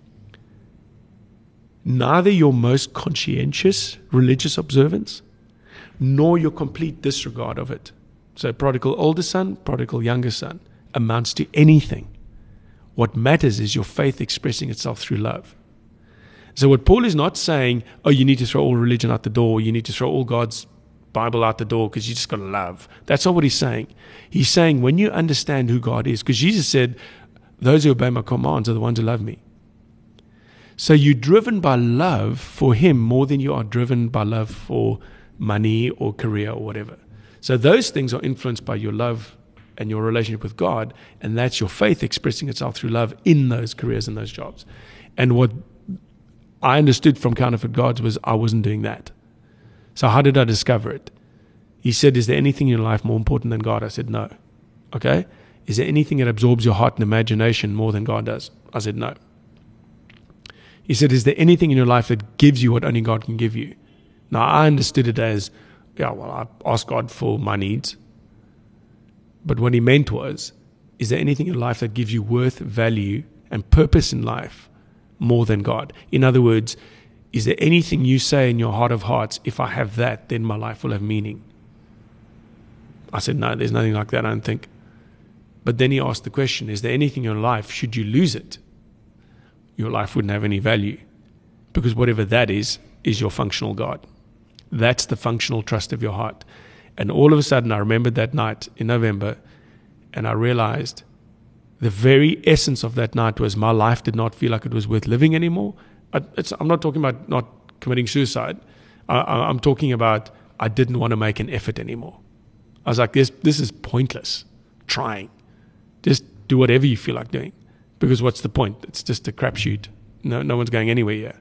[SPEAKER 2] neither your most conscientious religious observance nor your complete disregard of it. So prodigal older son, prodigal younger son, amounts to anything. What matters is your faith expressing itself through love. So what Paul is not saying, oh, you need to throw all religion out the door, you need to throw all God's Bible out the door because you just got to love. That's not what he's saying. He's saying when you understand who God is, because Jesus said, those who obey my commands are the ones who love me. So you're driven by love for him more than you are driven by love for money or career or whatever. So those things are influenced by your love and your relationship with God, and that's your faith expressing itself through love in those careers and those jobs. And what I understood from Counterfeit Gods was I wasn't doing that. So how did I discover it? He said, is there anything in your life more important than God? I said, no. Okay. Is there anything that absorbs your heart and imagination more than God does? I said, no. He said, is there anything in your life that gives you what only God can give you? Now, I understood it as, yeah, well, I ask God for my needs. But what he meant was, is there anything in life that gives you worth, value, and purpose in life more than God? In other words, is there anything you say in your heart of hearts, if I have that, then my life will have meaning? I said, no, there's nothing like that, I don't think. But then he asked the question, is there anything in your life, should you lose it, your life wouldn't have any value? Because whatever that is, is your functional God. That's the functional trust of your heart. And all of a sudden, I remembered that night in November, and I realized the very essence of that night was my life did not feel like it was worth living anymore. I, it's, I'm not talking about not committing suicide. I, I, I'm talking about I didn't want to make an effort anymore. I was like, this, this is pointless, trying. Just do whatever you feel like doing. Because what's the point? It's just a crapshoot. No, no one's going anywhere here.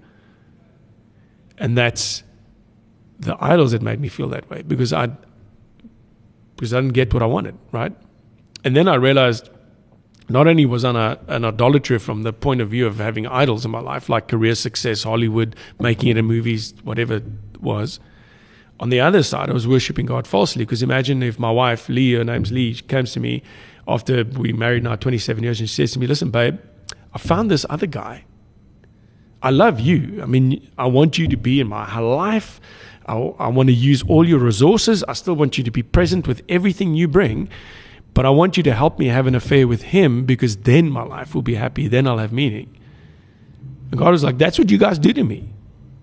[SPEAKER 2] And that's the idols that made me feel that way, because I because I didn't get what I wanted, right? And then I realized not only was I a, an idolater from the point of view of having idols in my life, like career success, Hollywood, making it in movies, whatever it was. On the other side, I was worshiping God falsely, because imagine if my wife, Lee, her name's Lee, she comes to me after we married now twenty-seven years, and she says to me, listen, babe, I found this other guy. I love you. I mean, I want you to be in my life. I, I want to use all your resources. I still want you to be present with everything you bring, but I want you to help me have an affair with him, because then my life will be happy. Then I'll have meaning. And God was like, that's what you guys do to me.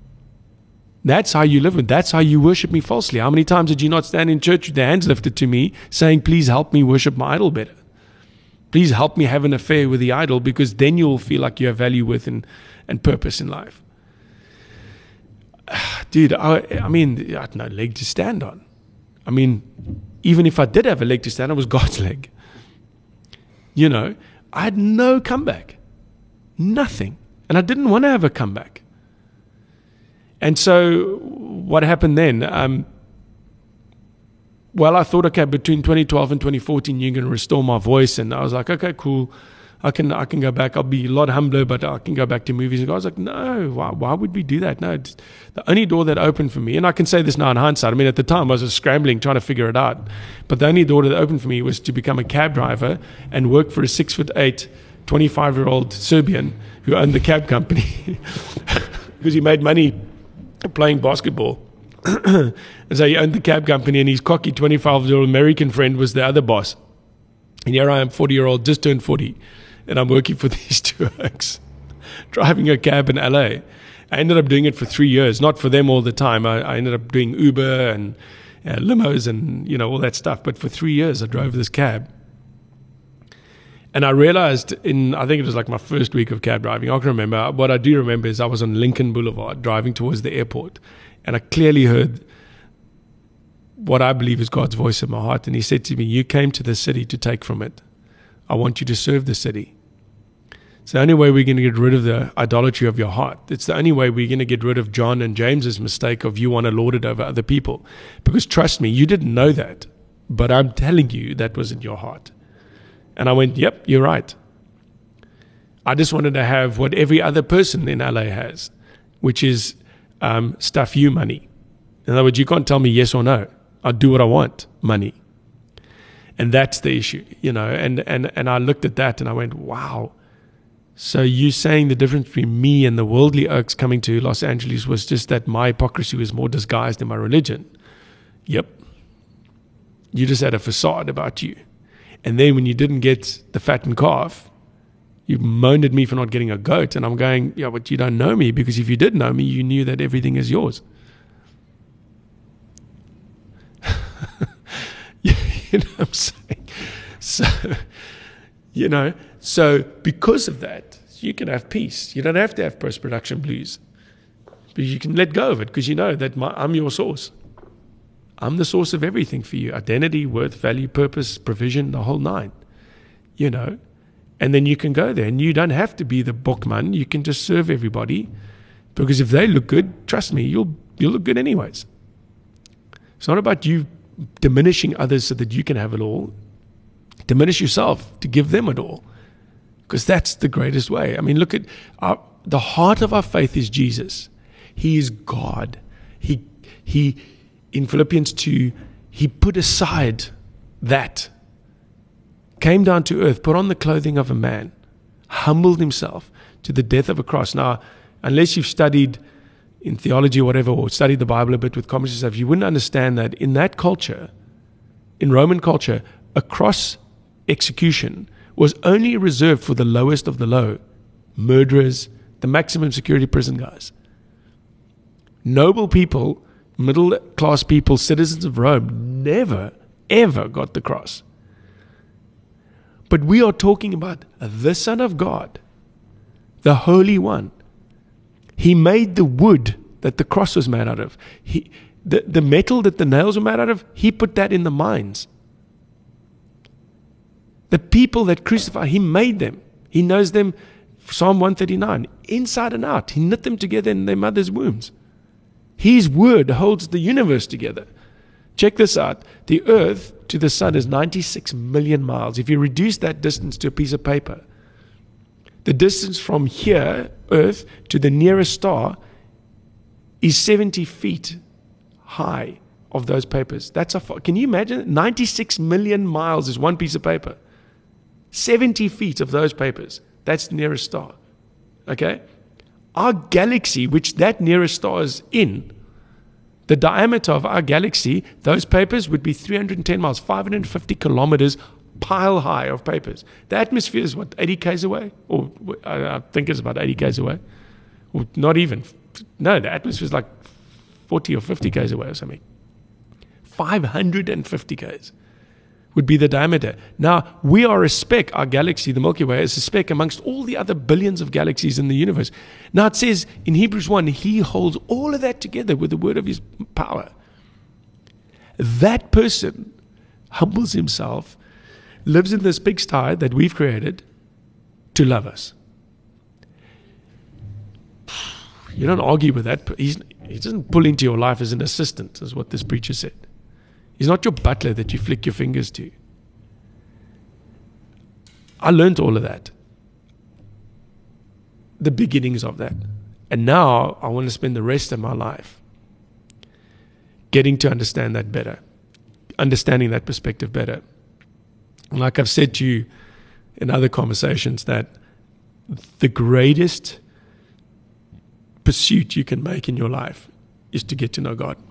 [SPEAKER 2] That's how you live with. That's how you worship me falsely. How many times did you not stand in church with your hands lifted to me saying, please help me worship my idol better? Please help me have an affair with the idol, because then you'll feel like you have value with and, and purpose in life. Dude, I, I mean, I had no leg to stand on. I mean, even if I did have a leg to stand on, it was God's leg. You know, I had no comeback. Nothing. And I didn't want to have a comeback. And so what happened then? Um, well, I thought, okay, between twenty twelve and twenty fourteen, you're going to restore my voice. And I was like, okay, cool. I can I can go back. I'll be a lot humbler, but I can go back to movies. And I was like, no, why, why would we do that? No, it's the only door that opened for me, and I can say this now in hindsight. I mean, at the time, I was just scrambling, trying to figure it out. But the only door that opened for me was to become a cab driver and work for a six foot eight, twenty-five-year-old Serbian who owned the cab company because he made money playing basketball. And so he owned the cab company, and his cocky twenty-five-year-old American friend was the other boss. And here I am, forty-year-old, just turned forty. And I'm working for these two oaks, driving a cab in L A. I ended up doing it for three years, not for them all the time. I, I ended up doing Uber and uh, limos and, you know, all that stuff. But for three years, I drove this cab. And I realized in, I think it was like my first week of cab driving, I can remember, what I do remember is I was on Lincoln Boulevard driving towards the airport. And I clearly heard what I believe is God's voice in my heart. And he said to me, you came to the city to take from it. I want you to serve the city. It's the only way we're going to get rid of the idolatry of your heart. It's the only way we're going to get rid of John and James's mistake of you want to lord it over other people. Because trust me, you didn't know that. But I'm telling you, that was in your heart. And I went, yep, you're right. I just wanted to have what every other person in L A has, which is um, stuff you money. In other words, you can't tell me yes or no. I'll do what I want, money. And that's the issue, you know. And, and, and I looked at that and I went, wow. So you saying the difference between me and the worldly oaks coming to Los Angeles was just that my hypocrisy was more disguised than my religion. Yep. You just had a facade about you. And then when you didn't get the fattened calf, you moaned at me for not getting a goat. And I'm going, yeah, but you don't know me, because if you did know me, you knew that everything is yours. You know what I'm saying? So, you know, so because of that, you can have peace. You don't have to have post-production blues. But you can let go of it because you know that my, I'm your source. I'm the source of everything for you. Identity, worth, value, purpose, provision, the whole nine. You know, and then you can go there. And you don't have to be the bookman. You can just serve everybody. Because if they look good, trust me, you'll you'll look good anyways. It's not about you diminishing others so that you can have it all. Diminish yourself to give them it all. Because that's the greatest way. I mean, look at our, the heart of our faith is Jesus. He is God. He, he, in Philippians two, he put aside that, came down to earth, put on the clothing of a man, humbled himself to the death of a cross. Now, unless you've studied in theology or whatever, or studied the Bible a bit with comments and stuff, you wouldn't understand that in that culture, in Roman culture, a cross execution was only reserved for the lowest of the low, murderers, the maximum security prison guys. Noble people, middle class people, citizens of Rome, never, ever got the cross. But we are talking about the Son of God, the Holy One. He made the wood that the cross was made out of. He, the, the metal that the nails were made out of, he put that in the mines. The people that crucify, he made them. He knows them, Psalm one thirty-nine, inside and out. He knit them together in their mother's wombs. His word holds the universe together. Check this out. The earth to the sun is ninety-six million miles. If you reduce that distance to a piece of paper, the distance from here, Earth, to the nearest star is seventy feet high of those papers. That's a far, can you imagine? ninety-six million miles is one piece of paper. seventy feet of those papers. That's the nearest star. Okay? Our galaxy, which that nearest star is in, the diameter of our galaxy, those papers would be three hundred ten miles, five hundred fifty kilometers pile high of papers. The atmosphere is what, eighty k's away? Or I think it's about eighty k's away. Or not even. No, the atmosphere is like forty or fifty k's away or something. five hundred fifty k's would be the diameter. Now, we are a speck, our galaxy, the Milky Way, is a speck amongst all the other billions of galaxies in the universe. Now, it says in Hebrews one, he holds all of that together with the word of his power. That person humbles himself, lives in this pigsty that we've created to love us. You don't argue with that. He's, he doesn't pull into your life as an assistant, is what this preacher said. He's not your butler that you flick your fingers to. I learned all of that. The beginnings of that. And now I want to spend the rest of my life getting to understand that better, understanding that perspective better. And like I've said to you in other conversations, that the greatest pursuit you can make in your life is to get to know God.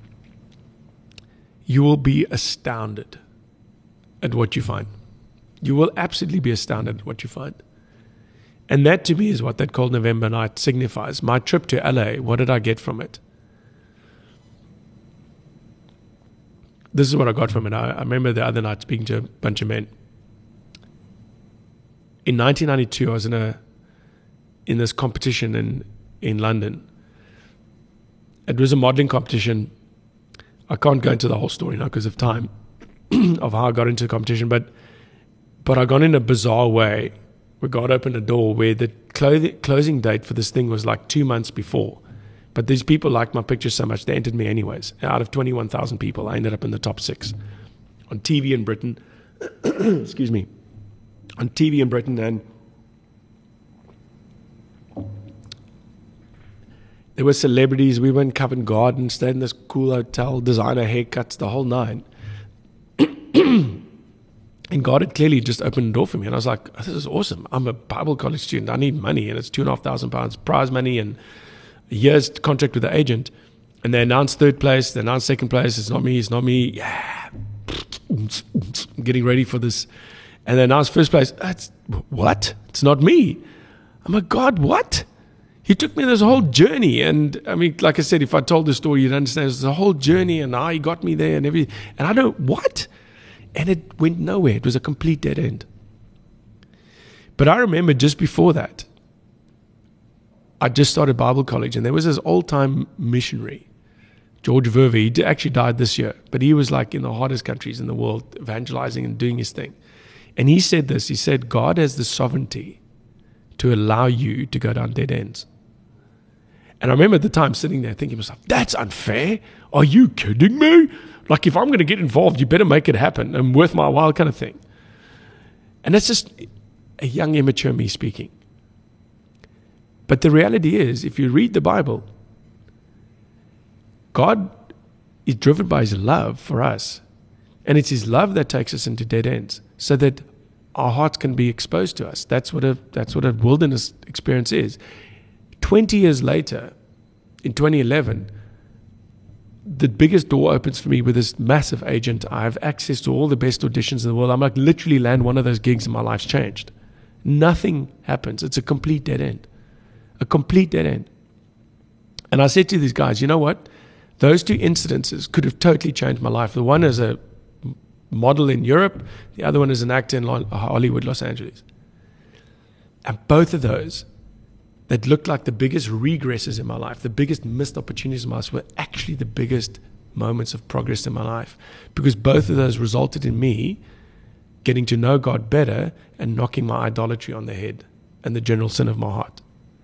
[SPEAKER 2] You will be astounded at what you find. You will absolutely be astounded at what you find. And that to me is what that cold November night signifies. My trip to L A, what did I get from it? This is what I got from it. I, I remember the other night speaking to a bunch of men. In nineteen ninety-two, I was in a in this competition in, in London. It was a modeling competition. I can't go into the whole story now because of time, of how I got into the competition, but but I got in a bizarre way where God opened a door where the clothing, closing date for this thing was like two months before. But these people liked my picture so much, they entered me anyways. Out of twenty-one thousand people, I ended up in the top six. On T V in Britain, excuse me, on T V in Britain, and there were celebrities. We went in Covent Garden, stayed in this cool hotel, designer haircuts, the whole nine. And God had clearly just opened the door for me. And I was like, this is awesome. I'm a Bible college student. I need money. And it's two and a half thousand pounds prize money and a year's contract with the agent. And they announced third place. They announced second place. It's not me. It's not me. Yeah. I'm getting ready for this. And they announced first place. That's, what? It's not me. I'm like, God, what? He took me this whole journey. And I mean, like I said, if I told the story, you'd understand. It's a whole journey and how he got me there and everything. And I don't, what? And it went nowhere. It was a complete dead end. But I remember just before that, I just started Bible college, and there was this old-time missionary, George Verver. He actually died this year, but he was like in the hardest countries in the world, evangelizing and doing his thing. And he said this, he said, God has the sovereignty to allow you to go down dead ends. And I remember at the time sitting there thinking to myself, that's unfair. Are you kidding me? Like, if I'm going to get involved, you better make it happen and worth my while kind of thing. And that's just a young, immature me speaking. But the reality is, if you read the Bible, God is driven by his love for us. And it's his love that takes us into dead ends so that our hearts can be exposed to us. That's what a, that's what a wilderness experience is. twenty years later, in twenty eleven, the biggest door opens for me with this massive agent. I have access to all the best auditions in the world. I'm like literally land one of those gigs and my life's changed. Nothing happens. It's a complete dead end. A complete dead end. And I said to these guys, you know what? Those two incidences could have totally changed my life. The one as a model in Europe, the other one as an actor in Hollywood, Los Angeles. And both of those that looked like the biggest regresses in my life, the biggest missed opportunities in my life, were actually the biggest moments of progress in my life. Because both of those resulted in me getting to know God better and knocking my idolatry on the head and the general sin of my heart.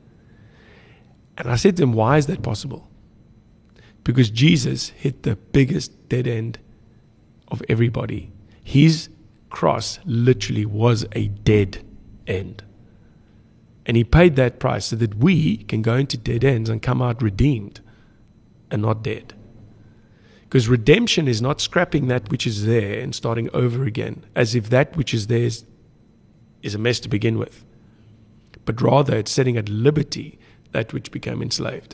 [SPEAKER 2] And I said to him, why is that possible? Because Jesus hit the biggest dead end of everybody. His cross literally was a dead end. And he paid that price so that we can go into dead ends and come out redeemed and not dead. Because redemption is not scrapping that which is there and starting over again, as if that which is there is, is a mess to begin with. But rather it's setting at liberty that which became enslaved.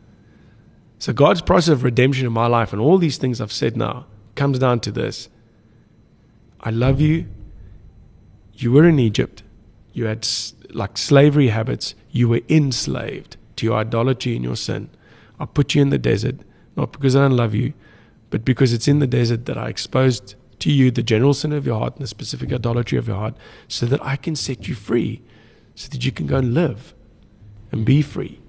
[SPEAKER 2] So God's process of redemption in my life and all these things I've said now comes down to this. I love you. You were in Egypt. You had like slavery habits. You were enslaved to your idolatry and your sin. I put you in the desert, not because I don't love you, but because it's in the desert that I exposed to you the general sin of your heart and the specific idolatry of your heart, so that I can set you free, so that you can go and live and be free.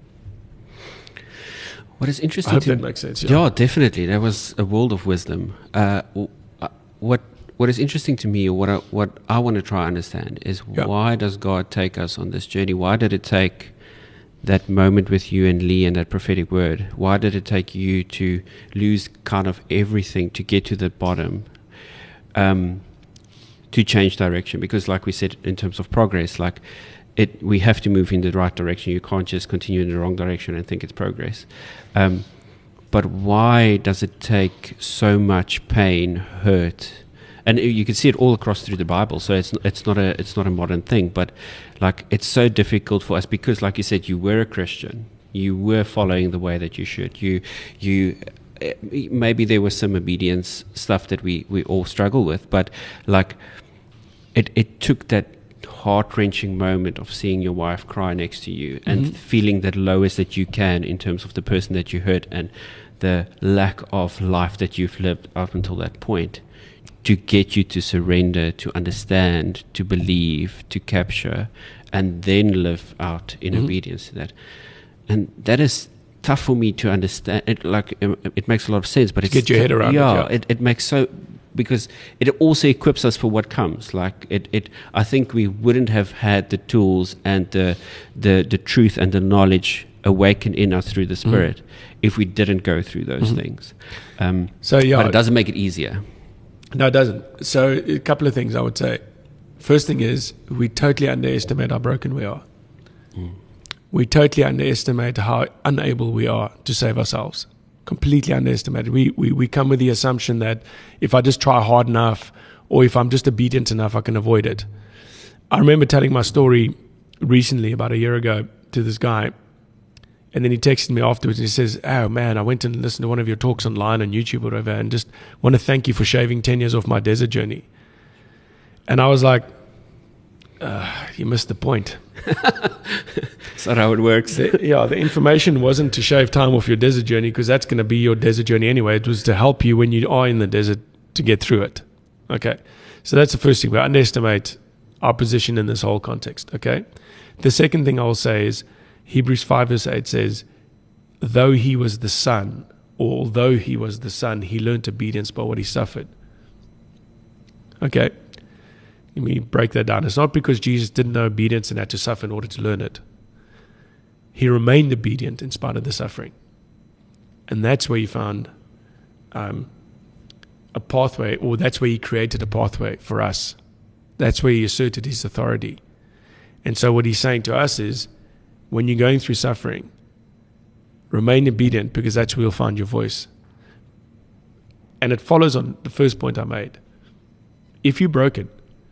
[SPEAKER 1] What is interesting
[SPEAKER 2] I hope
[SPEAKER 1] to,
[SPEAKER 2] that makes sense. Yeah.
[SPEAKER 1] yeah, definitely. That was a world of wisdom. Uh, what What is interesting to me, or what I, what I want to try and understand, is
[SPEAKER 2] yeah.
[SPEAKER 1] why does God take us on this journey? Why did it take that moment with you and Lee and that prophetic word? Why did it take you to lose kind of everything to get to the bottom, um, to change direction? Because like we said, in terms of progress, like it, we have to move in the right direction. You can't just continue in the wrong direction and think it's progress. Um, but why does it take so much pain, hurt? And you can see it all across through the Bible. So it's it's not a it's not a modern thing, but like it's so difficult for us because, like you said, you were a Christian, you were following the way that you should. You you maybe there was some obedience stuff that we, we all struggle with, but like it it took that heart-wrenching moment of seeing your wife cry next to you and mm-hmm. feeling that lowest that you can in terms of the person that you hurt and the lack of life that you've lived up until that point, to get you to surrender, to understand, to believe, to capture, and then live out in mm-hmm. obedience to that. And that is tough for me to understand. It like um, it makes a lot of sense, but it's
[SPEAKER 2] get your head around
[SPEAKER 1] yeah,
[SPEAKER 2] it. Yeah,
[SPEAKER 1] it, it makes so because it also equips us for what comes. Like it, it, I think we wouldn't have had the tools and the the the truth and the knowledge awaken in us through the Spirit mm-hmm. if we didn't go through those mm-hmm. things. Um,
[SPEAKER 2] so yeah,
[SPEAKER 1] but it doesn't make it easier.
[SPEAKER 2] No, it doesn't. So a couple of things I would say. First thing is we totally underestimate how broken we are. Mm. We totally underestimate how unable we are to save ourselves. Completely underestimated. We, we we come with the assumption that if I just try hard enough or if I'm just obedient enough, I can avoid it. I remember telling my story recently, about a year ago, to this guy. And then he texted me afterwards and he says, oh man, I went and listened to one of your talks online on YouTube or whatever and just want to thank you for shaving ten years off my desert journey. And I was like, uh, you missed the point.
[SPEAKER 1] That's not how it works.
[SPEAKER 2] The, yeah, the information wasn't to shave time off your desert journey because that's going to be your desert journey anyway. It was to help you when you are in the desert to get through it. Okay, so that's the first thing. We underestimate our position in this whole context. Okay, the second thing I will say is, Hebrews five verse eight says, though he was the son, or although he was the son, he learned obedience by what he suffered. Okay, let me break that down. It's not because Jesus didn't know obedience and had to suffer in order to learn it. He remained obedient in spite of the suffering. And that's where he found um, a pathway, or that's where he created a pathway for us. That's where he asserted his authority. And so what he's saying to us is, when you're going through suffering, remain obedient because that's where you'll find your voice. And it follows on the first point I made. If you're broken,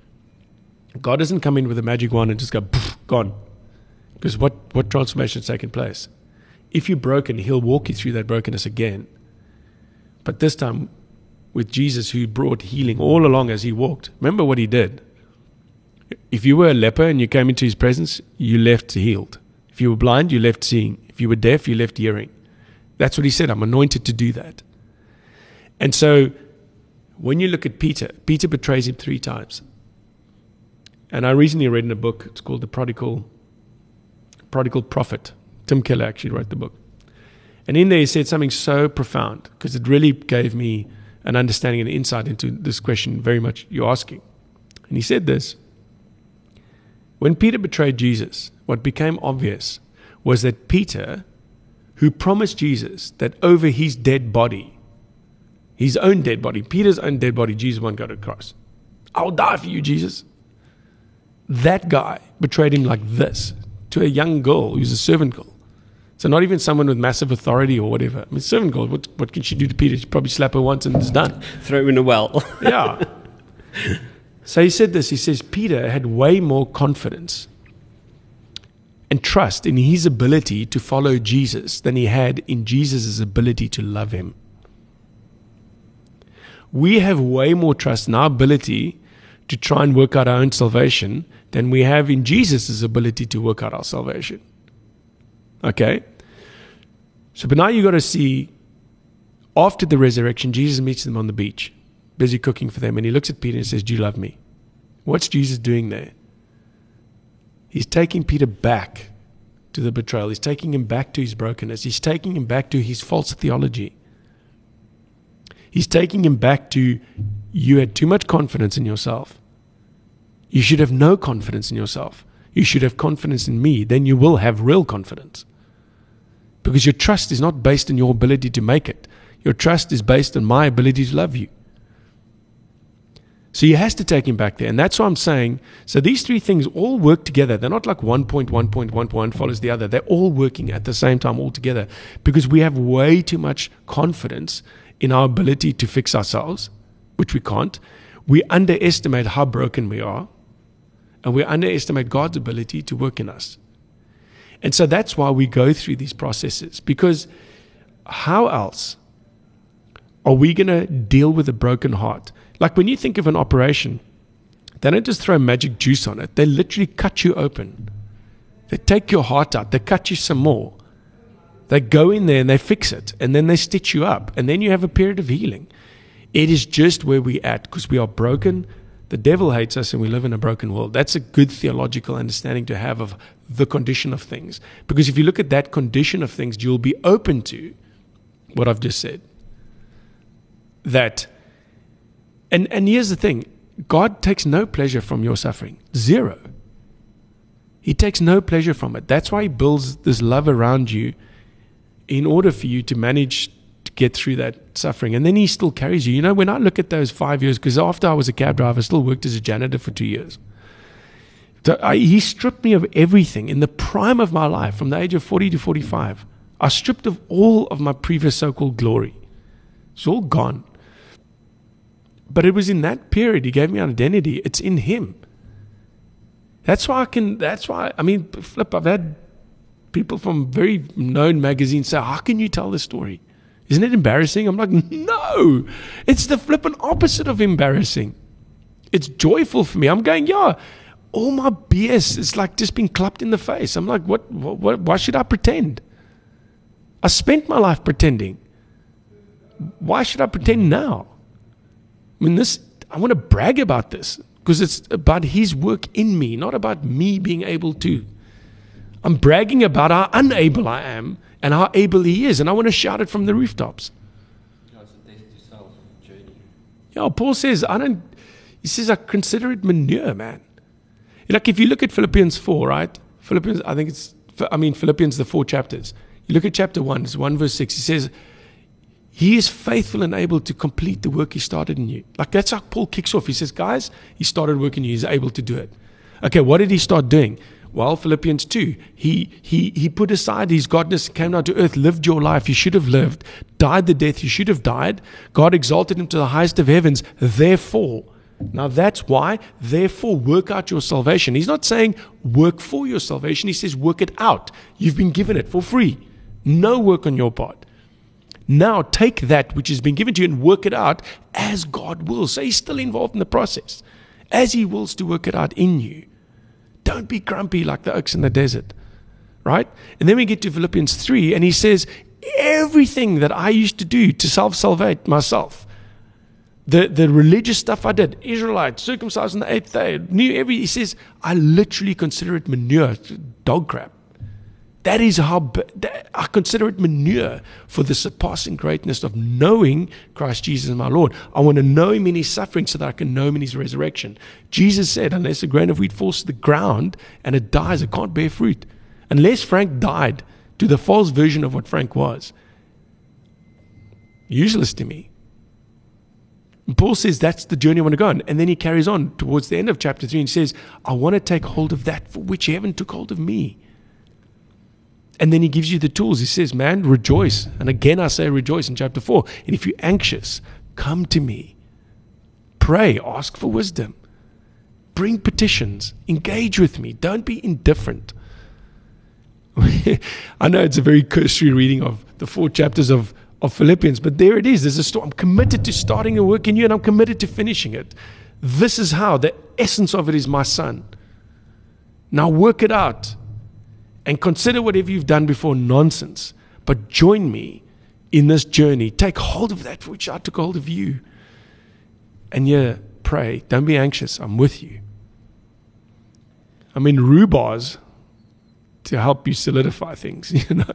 [SPEAKER 2] God doesn't come in with a magic wand and just go, poof, gone. Because what, what transformation has taken place? If you're broken, he'll walk you through that brokenness again. But this time with Jesus, who brought healing all along as he walked. Remember what he did. If you were a leper and you came into his presence, you left healed. If you were blind, you left seeing. If you were deaf, you left hearing. That's what he said. I'm anointed to do that. And so when you look at Peter, Peter betrays him three times. And I recently read in a book, it's called The Prodigal, Prodigal Prophet. Tim Keller actually wrote the book. And in there he said something so profound, because it really gave me an understanding and insight into this question very much you're asking. And he said this: when Peter betrayed Jesus, what became obvious was that Peter, who promised Jesus that over his dead body, his own dead body, Peter's own dead body, Jesus won't go to the cross. I'll die for you, Jesus. That guy betrayed him like this to a young girl who's a servant girl. So not even someone with massive authority or whatever. I mean, servant girl, what, what can she do to Peter? She probably slap her once and it's done.
[SPEAKER 1] Throw him in a well.
[SPEAKER 2] Yeah. So he said this, he says, Peter had way more confidence and trust in his ability to follow Jesus than he had in Jesus' ability to love him. We have way more trust in our ability to try and work out our own salvation than we have in Jesus' ability to work out our salvation. Okay? So, but now you got to see, after the resurrection, Jesus meets them on the beach, busy cooking for them, and he looks at Peter and says, do you love me? What's Jesus doing there? He's taking Peter back to the betrayal. He's taking him back to his brokenness. He's taking him back to his false theology. He's taking him back to, you had too much confidence in yourself. You should have no confidence in yourself. You should have confidence in me. Then you will have real confidence. Because your trust is not based on your ability to make it. Your trust is based on my ability to love you. So he has to take him back there. And that's what I'm saying. So these three things all work together. They're not like one point one point one point one follows the other. They're all working at the same time all together. Because we have way too much confidence in our ability to fix ourselves, which we can't. We underestimate how broken we are. And we underestimate God's ability to work in us. And so that's why we go through these processes. Because how else are we going to deal with a broken heart? Like when you think of an operation, they don't just throw magic juice on it. They literally cut you open. They take your heart out. They cut you some more. They go in there and they fix it. And then they stitch you up. And then you have a period of healing. It is just where we're at because we are broken. The devil hates us and we live in a broken world. That's a good theological understanding to have of the condition of things. Because if you look at that condition of things, you'll be open to what I've just said. That, and, and here's the thing, God takes no pleasure from your suffering. Zero. He takes no pleasure from it. That's why he builds this love around you in order for you to manage to get through that suffering. And then he still carries you. You know, when I look at those five years, because after I was a cab driver, I still worked as a janitor for two years. So I, he stripped me of everything in the prime of my life, from the age of forty to forty-five. I stripped of all of my previous so-called glory. It's all gone. But it was in that period he gave me an identity. It's in him. That's why I can, that's why, I mean, flip, I've had people from very known magazines say, how can you tell this story? Isn't it embarrassing? I'm like, no, it's the flippant opposite of embarrassing. It's joyful for me. I'm going, yeah, all my B S is like just being clapped in the face. I'm like, what, what, why should I pretend? I spent my life pretending. Why should I pretend now? I mean, this, I want to brag about this because it's about his work in me, not about me being able to. I'm bragging about how unable I am and how able he is, and I want to shout it from the rooftops.
[SPEAKER 1] Yeah, it's a death to self journey.
[SPEAKER 2] Yeah, Paul says, I don't, he says, I consider it manure, man. Like if you look at Philippians four, right? Philippians, I think it's, I mean, Philippians, the four chapters. You look at chapter one, it's one verse six. He says, he is faithful and able to complete the work he started in you. Like that's how Paul kicks off. He says, guys, he started working in you. He's able to do it. Okay, what did he start doing? Well, Philippians two, he he he put aside his godness, came down to earth, lived your life you should have lived, died the death you should have died. God exalted him to the highest of heavens. Therefore, now that's why, therefore work out your salvation. He's not saying work for your salvation. He says work it out. You've been given it for free. No work on your part. Now take that which has been given to you and work it out as God wills. So he's still involved in the process. As he wills to work it out in you. Don't be grumpy like the oaks in the desert. Right? And then we get to Philippians three and he says, everything that I used to do to self-salvate myself, the, the religious stuff I did, Israelite, circumcised on the eighth day, knew every, he says, I literally consider it manure, dog crap. That is how I consider it manure for the surpassing greatness of knowing Christ Jesus my Lord. I want to know him in his suffering so that I can know him in his resurrection. Jesus said, unless a grain of wheat falls to the ground and it dies, it can't bear fruit. Unless Frank died to the false version of what Frank was, useless to me. And Paul says that's the journey I want to go on. And then he carries on towards the end of chapter three and says, I want to take hold of that for which heaven took hold of me. And then he gives you the tools. He says, man, rejoice. And again, I say rejoice in chapter four. And if you're anxious, come to me. Pray, ask for wisdom. Bring petitions. Engage with me. Don't be indifferent. I know it's a very cursory reading of the four chapters of, of Philippians, but there it is. There's a story. I'm committed to starting a work in you and I'm committed to finishing it. This is how. The essence of it is my son. Now work it out. And consider whatever you've done before nonsense. But join me in this journey. Take hold of that for which I took hold of you. And yeah, pray. Don't be anxious. I'm with you. I'm in rhubars to help you solidify things, you know.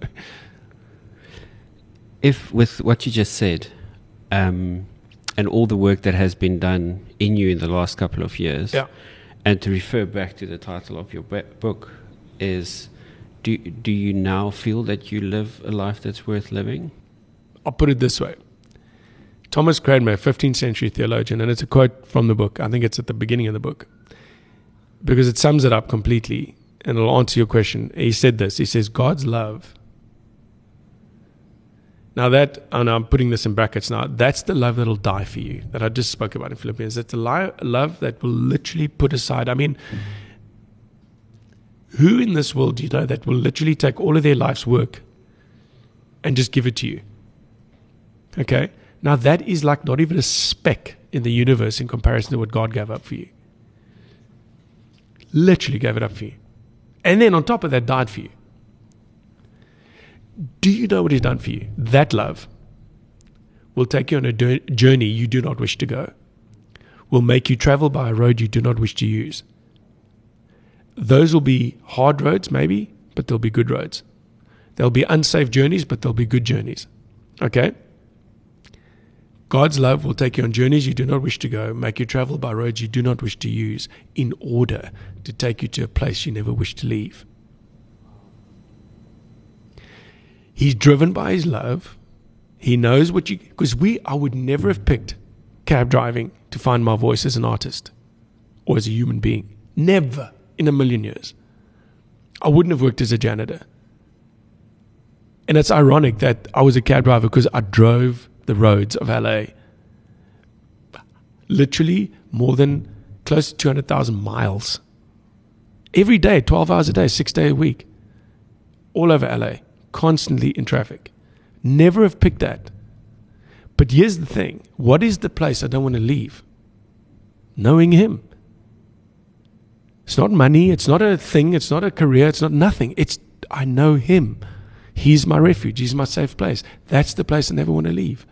[SPEAKER 1] If with what you just said, um, and all the work that has been done in you in the last couple of years,
[SPEAKER 2] yeah.
[SPEAKER 1] and to refer back to the title of your book, is do, do you now feel that you live a life that's worth living?
[SPEAKER 2] I'll put it this way. Thomas Cranmer, fifteenth century theologian, and it's a quote from the book. I think it's at the beginning of the book, because it sums it up completely, and it'll answer your question. He said this. He says, God's love. Now that, and I'm putting this in brackets now, that's the love that'll die for you, that I just spoke about in Philippians. That's the li- love that will literally put aside. I mean, who in this world do you know that will literally take all of their life's work and just give it to you? Okay? Now that is like not even a speck in the universe in comparison to what God gave up for you. Literally gave it up for you. And then on top of that, died for you. Do you know what He's done for you? That love will take you on a journey you do not wish to go, will make you travel by a road you do not wish to use. Those will be hard roads, maybe, but they'll be good roads. There'll be unsafe journeys, but they'll be good journeys. Okay? God's love will take you on journeys you do not wish to go, make you travel by roads you do not wish to use, in order to take you to a place you never wish to leave. He's driven by His love. He knows what you... Because we, I would never have picked cab driving to find my voice as an artist or as a human being. Never in a million years. I wouldn't have worked as a janitor. And it's ironic that I was a cab driver because I drove the roads of L A. Literally more than close to two hundred thousand miles. Every day, twelve hours a day, six days a week. All over L A. Constantly in traffic. Never have picked that. But here's the thing. What is the place I don't want to leave? Knowing Him. It's not money. It's not a thing. It's not a career. It's not nothing. It's, I know Him. He's my refuge. He's my safe place. That's the place I never want to leave.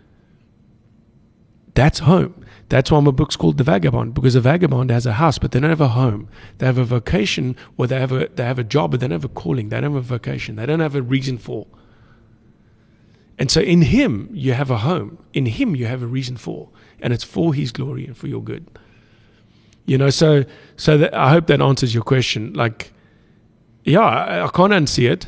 [SPEAKER 2] That's home. That's why my book's called The Vagabond, because a vagabond has a house, but they don't have a home. They have a vocation, or they have a they have a job, but they don't have a calling. They don't have a vocation. They don't have a reason for. And so in Him, you have a home. In Him, you have a reason for. And it's for His glory and for your good. You know, so so that, I hope that answers your question. Like, yeah, I, I can't unsee it.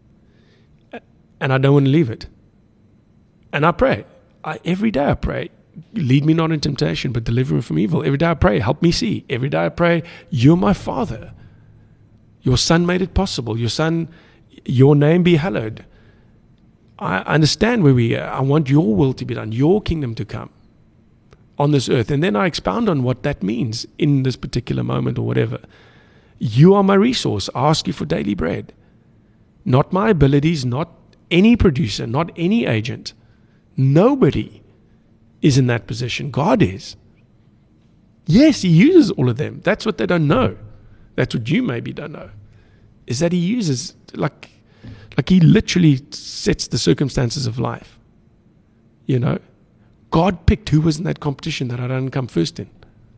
[SPEAKER 2] And I don't want to leave it. And I pray. I, every day I pray. Lead me not in temptation, but deliver me from evil. Every day I pray, help me see. Every day I pray, You're my Father. Your Son made it possible. Your Son, Your name be hallowed. I understand where we are. I want Your will to be done, Your kingdom to come on this earth. And then I expound on what that means in this particular moment or whatever. You are my resource. I ask You for daily bread. Not my abilities, not any producer, not any agent. Nobody is in that position. God is. Yes, He uses all of them. That's what they don't know. That's what you maybe don't know. Is that He uses, like, like He literally sets the circumstances of life. You know? God picked who was in that competition that I didn't come first in.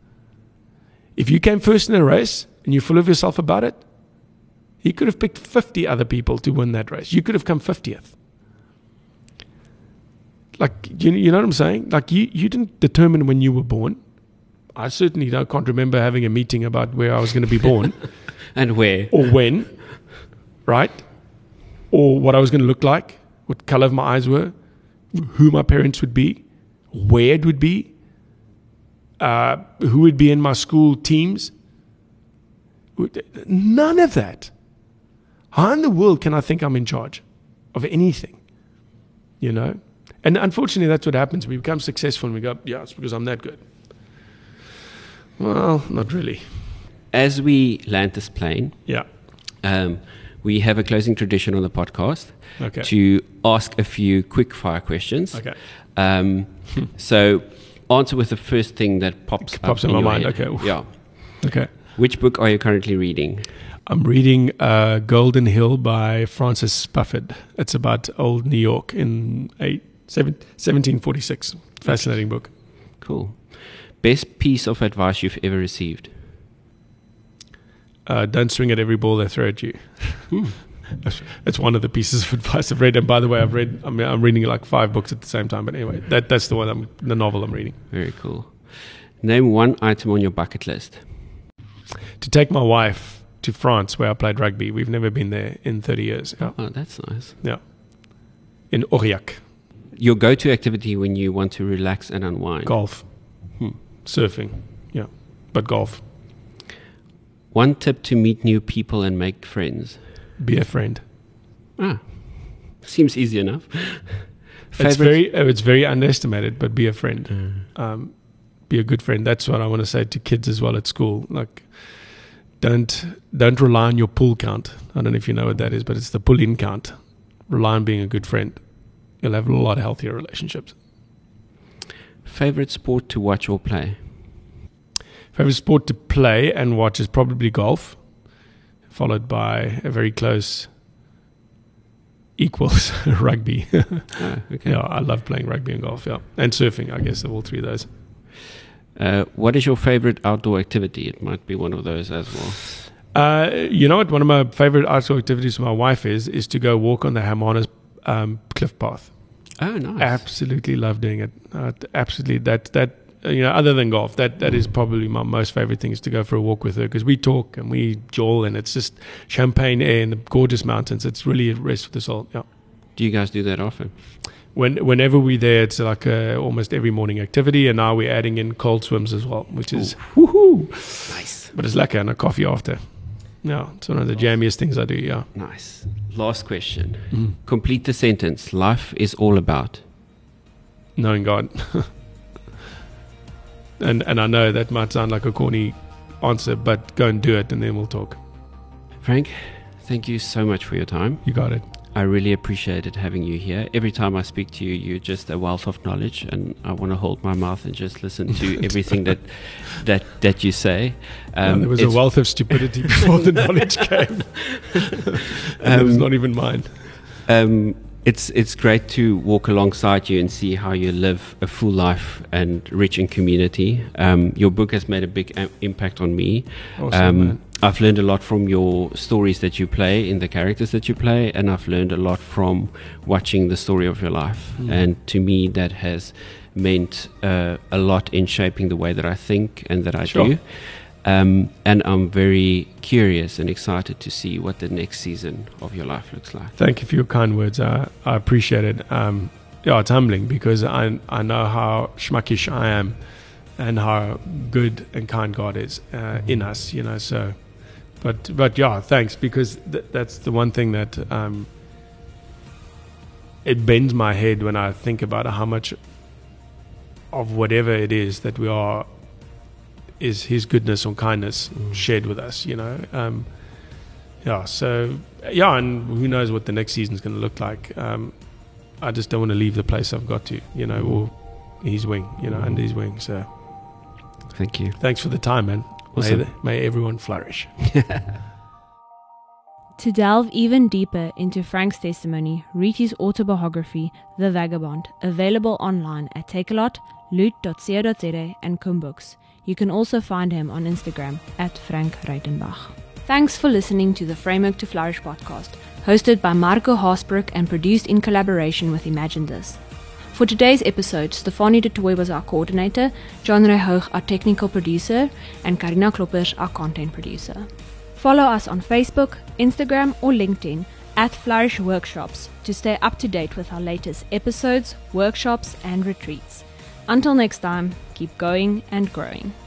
[SPEAKER 2] If you came first in a race and you're full of yourself about it, He could have picked fifty other people to win that race. You could have come fiftieth. Like, you, you know what I'm saying? Like, you, you didn't determine when you were born. I certainly don't, can't remember having a meeting about where I was going to be born.
[SPEAKER 1] And where.
[SPEAKER 2] Or when. Right? Or what I was going to look like. What color of my eyes were. Who my parents would be. Where it would be. Uh, who would be in my school teams. None of that. How in the world can I think I'm in charge of anything? You know? And unfortunately, that's what happens. We become successful and we go, yeah, it's because I'm that good. Well, not really.
[SPEAKER 1] As we land this plane,
[SPEAKER 2] yeah,
[SPEAKER 1] um, we have a closing tradition on the podcast
[SPEAKER 2] okay.
[SPEAKER 1] to ask a few quick fire questions.
[SPEAKER 2] Okay.
[SPEAKER 1] Um, so answer with the first thing that pops,
[SPEAKER 2] pops
[SPEAKER 1] up
[SPEAKER 2] in,
[SPEAKER 1] in
[SPEAKER 2] my
[SPEAKER 1] your
[SPEAKER 2] mind.
[SPEAKER 1] head.
[SPEAKER 2] Okay.
[SPEAKER 1] Yeah.
[SPEAKER 2] Okay.
[SPEAKER 1] Which book are you currently reading?
[SPEAKER 2] I'm reading uh, Golden Hill by Francis Spufford. It's about old New York in eight, seven, seventeen forty-six. Fascinating book.
[SPEAKER 1] Cool. Best piece of advice you've ever received?
[SPEAKER 2] Uh, don't swing at every ball they throw at you.
[SPEAKER 1] Hmm.
[SPEAKER 2] It's one of the pieces of advice I've read. And by the way, I've read. I mean, I'm reading like five books at the same time. But anyway, that that's the one. I'm, the novel I'm reading.
[SPEAKER 1] Very cool. Name one item on your bucket list.
[SPEAKER 2] to take my wife to France where I played rugby. We've never been there in thirty years. Yeah.
[SPEAKER 1] Oh, that's nice.
[SPEAKER 2] Yeah. In Aurillac.
[SPEAKER 1] Your go-to activity when you want to relax and unwind?
[SPEAKER 2] Golf.
[SPEAKER 1] Hmm.
[SPEAKER 2] Surfing. Yeah. But golf.
[SPEAKER 1] One tip to meet new people and make friends?
[SPEAKER 2] Be a friend.
[SPEAKER 1] Ah, seems easy enough.
[SPEAKER 2] It's very, uh, it's very underestimated, but be a friend.
[SPEAKER 1] Mm.
[SPEAKER 2] Um, be a good friend. That's what I want to say to kids as well at school. Like, don't don't rely on your pull count. I don't know if you know what that is, but it's the pull-in count. Rely on being a good friend. You'll have a lot healthier relationships.
[SPEAKER 1] Favorite sport to watch or play?
[SPEAKER 2] Favorite sport to play and watch is probably golf, followed by a very close equals rugby.
[SPEAKER 1] Oh, okay.
[SPEAKER 2] Yeah, I love playing rugby and golf, yeah. And surfing, I guess, all three of those.
[SPEAKER 1] Uh, what is your favorite outdoor activity? It might be one of those as well.
[SPEAKER 2] Uh, you know what? One of my favorite outdoor activities with my wife is is to go walk on the Hermanus um, cliff path.
[SPEAKER 1] Oh, nice.
[SPEAKER 2] Absolutely love doing it. Uh, absolutely. That, that uh, you know, other than golf, that, that is probably my most favorite thing, is to go for a walk with her, because we talk and we jaw, and it's just champagne air in the gorgeous mountains. It's really a rest for the soul. Yeah.
[SPEAKER 1] Do you guys do that often?
[SPEAKER 2] When, whenever we're there, it's like a, almost every morning activity, and now we're adding in cold swims as well, which is woohoo.
[SPEAKER 1] Nice.
[SPEAKER 2] But it's lekker, and a coffee after. Yeah, it's one of the jammiest things I do, yeah.
[SPEAKER 1] Nice. Last question.
[SPEAKER 2] Mm.
[SPEAKER 1] Complete the sentence. Life is all about.
[SPEAKER 2] Knowing God. and and I know that might sound like a corny answer, but go and do it, and then we'll talk.
[SPEAKER 1] Frank, thank you so much for your time.
[SPEAKER 2] You got it.
[SPEAKER 1] I really appreciated having you here. Every time I speak to you, you're just a wealth of knowledge, and I want to hold my mouth and just listen to everything that that that you say. Um,
[SPEAKER 2] yeah, there was a wealth of stupidity before the knowledge came. and um, it's not even mine.
[SPEAKER 1] Um, it's it's great to walk alongside you and see how you live a full life and rich in community. Um, your book has made a big a- impact on me.
[SPEAKER 2] Awesome,
[SPEAKER 1] um,
[SPEAKER 2] man.
[SPEAKER 1] I've learned a lot from your stories that you play, in the characters that you play, and I've learned a lot from watching the story of your life. Mm. And to me, that has meant uh, a lot in shaping the way that I think and that I
[SPEAKER 2] Sure.
[SPEAKER 1] do. Um, and I'm very curious and excited to see what the next season of your life looks like.
[SPEAKER 2] Thank you for your kind words. I, I appreciate it. Um, yeah, it's humbling, because I I know how schmuckish I am, and how good and kind God is uh, in us. You know, so. But but yeah, thanks, because th- that's the one thing that um, it bends my head when I think about how much of whatever it is that we are is His goodness or kindness mm. shared with us. You know, um, yeah. So yeah, and who knows what the next season is going to look like? Um, I just don't want to leave the place I've got to. You know, or His wing. You know, under His wing. So
[SPEAKER 1] thank you.
[SPEAKER 2] Thanks for the time, man.
[SPEAKER 1] Awesome.
[SPEAKER 2] May, the, may everyone flourish.
[SPEAKER 3] To delve even deeper into Frank's testimony, read his autobiography, The Vagabond, available online at Takealot, loot dot co dot za, and Kum Books. You can also find him on Instagram at Frank Reitenbach. Thanks for listening to the Framework to Flourish podcast, hosted by Marco Haasbroek and produced in collaboration with Imagine This. For today's episode, Stefanie de Tooy was our coordinator, John Rehoog our technical producer, and Karina Kloppers our content producer. Follow us on Facebook, Instagram, or LinkedIn at Flourish Workshops to stay up to date with our latest episodes, workshops, and retreats. Until next time, keep going and growing.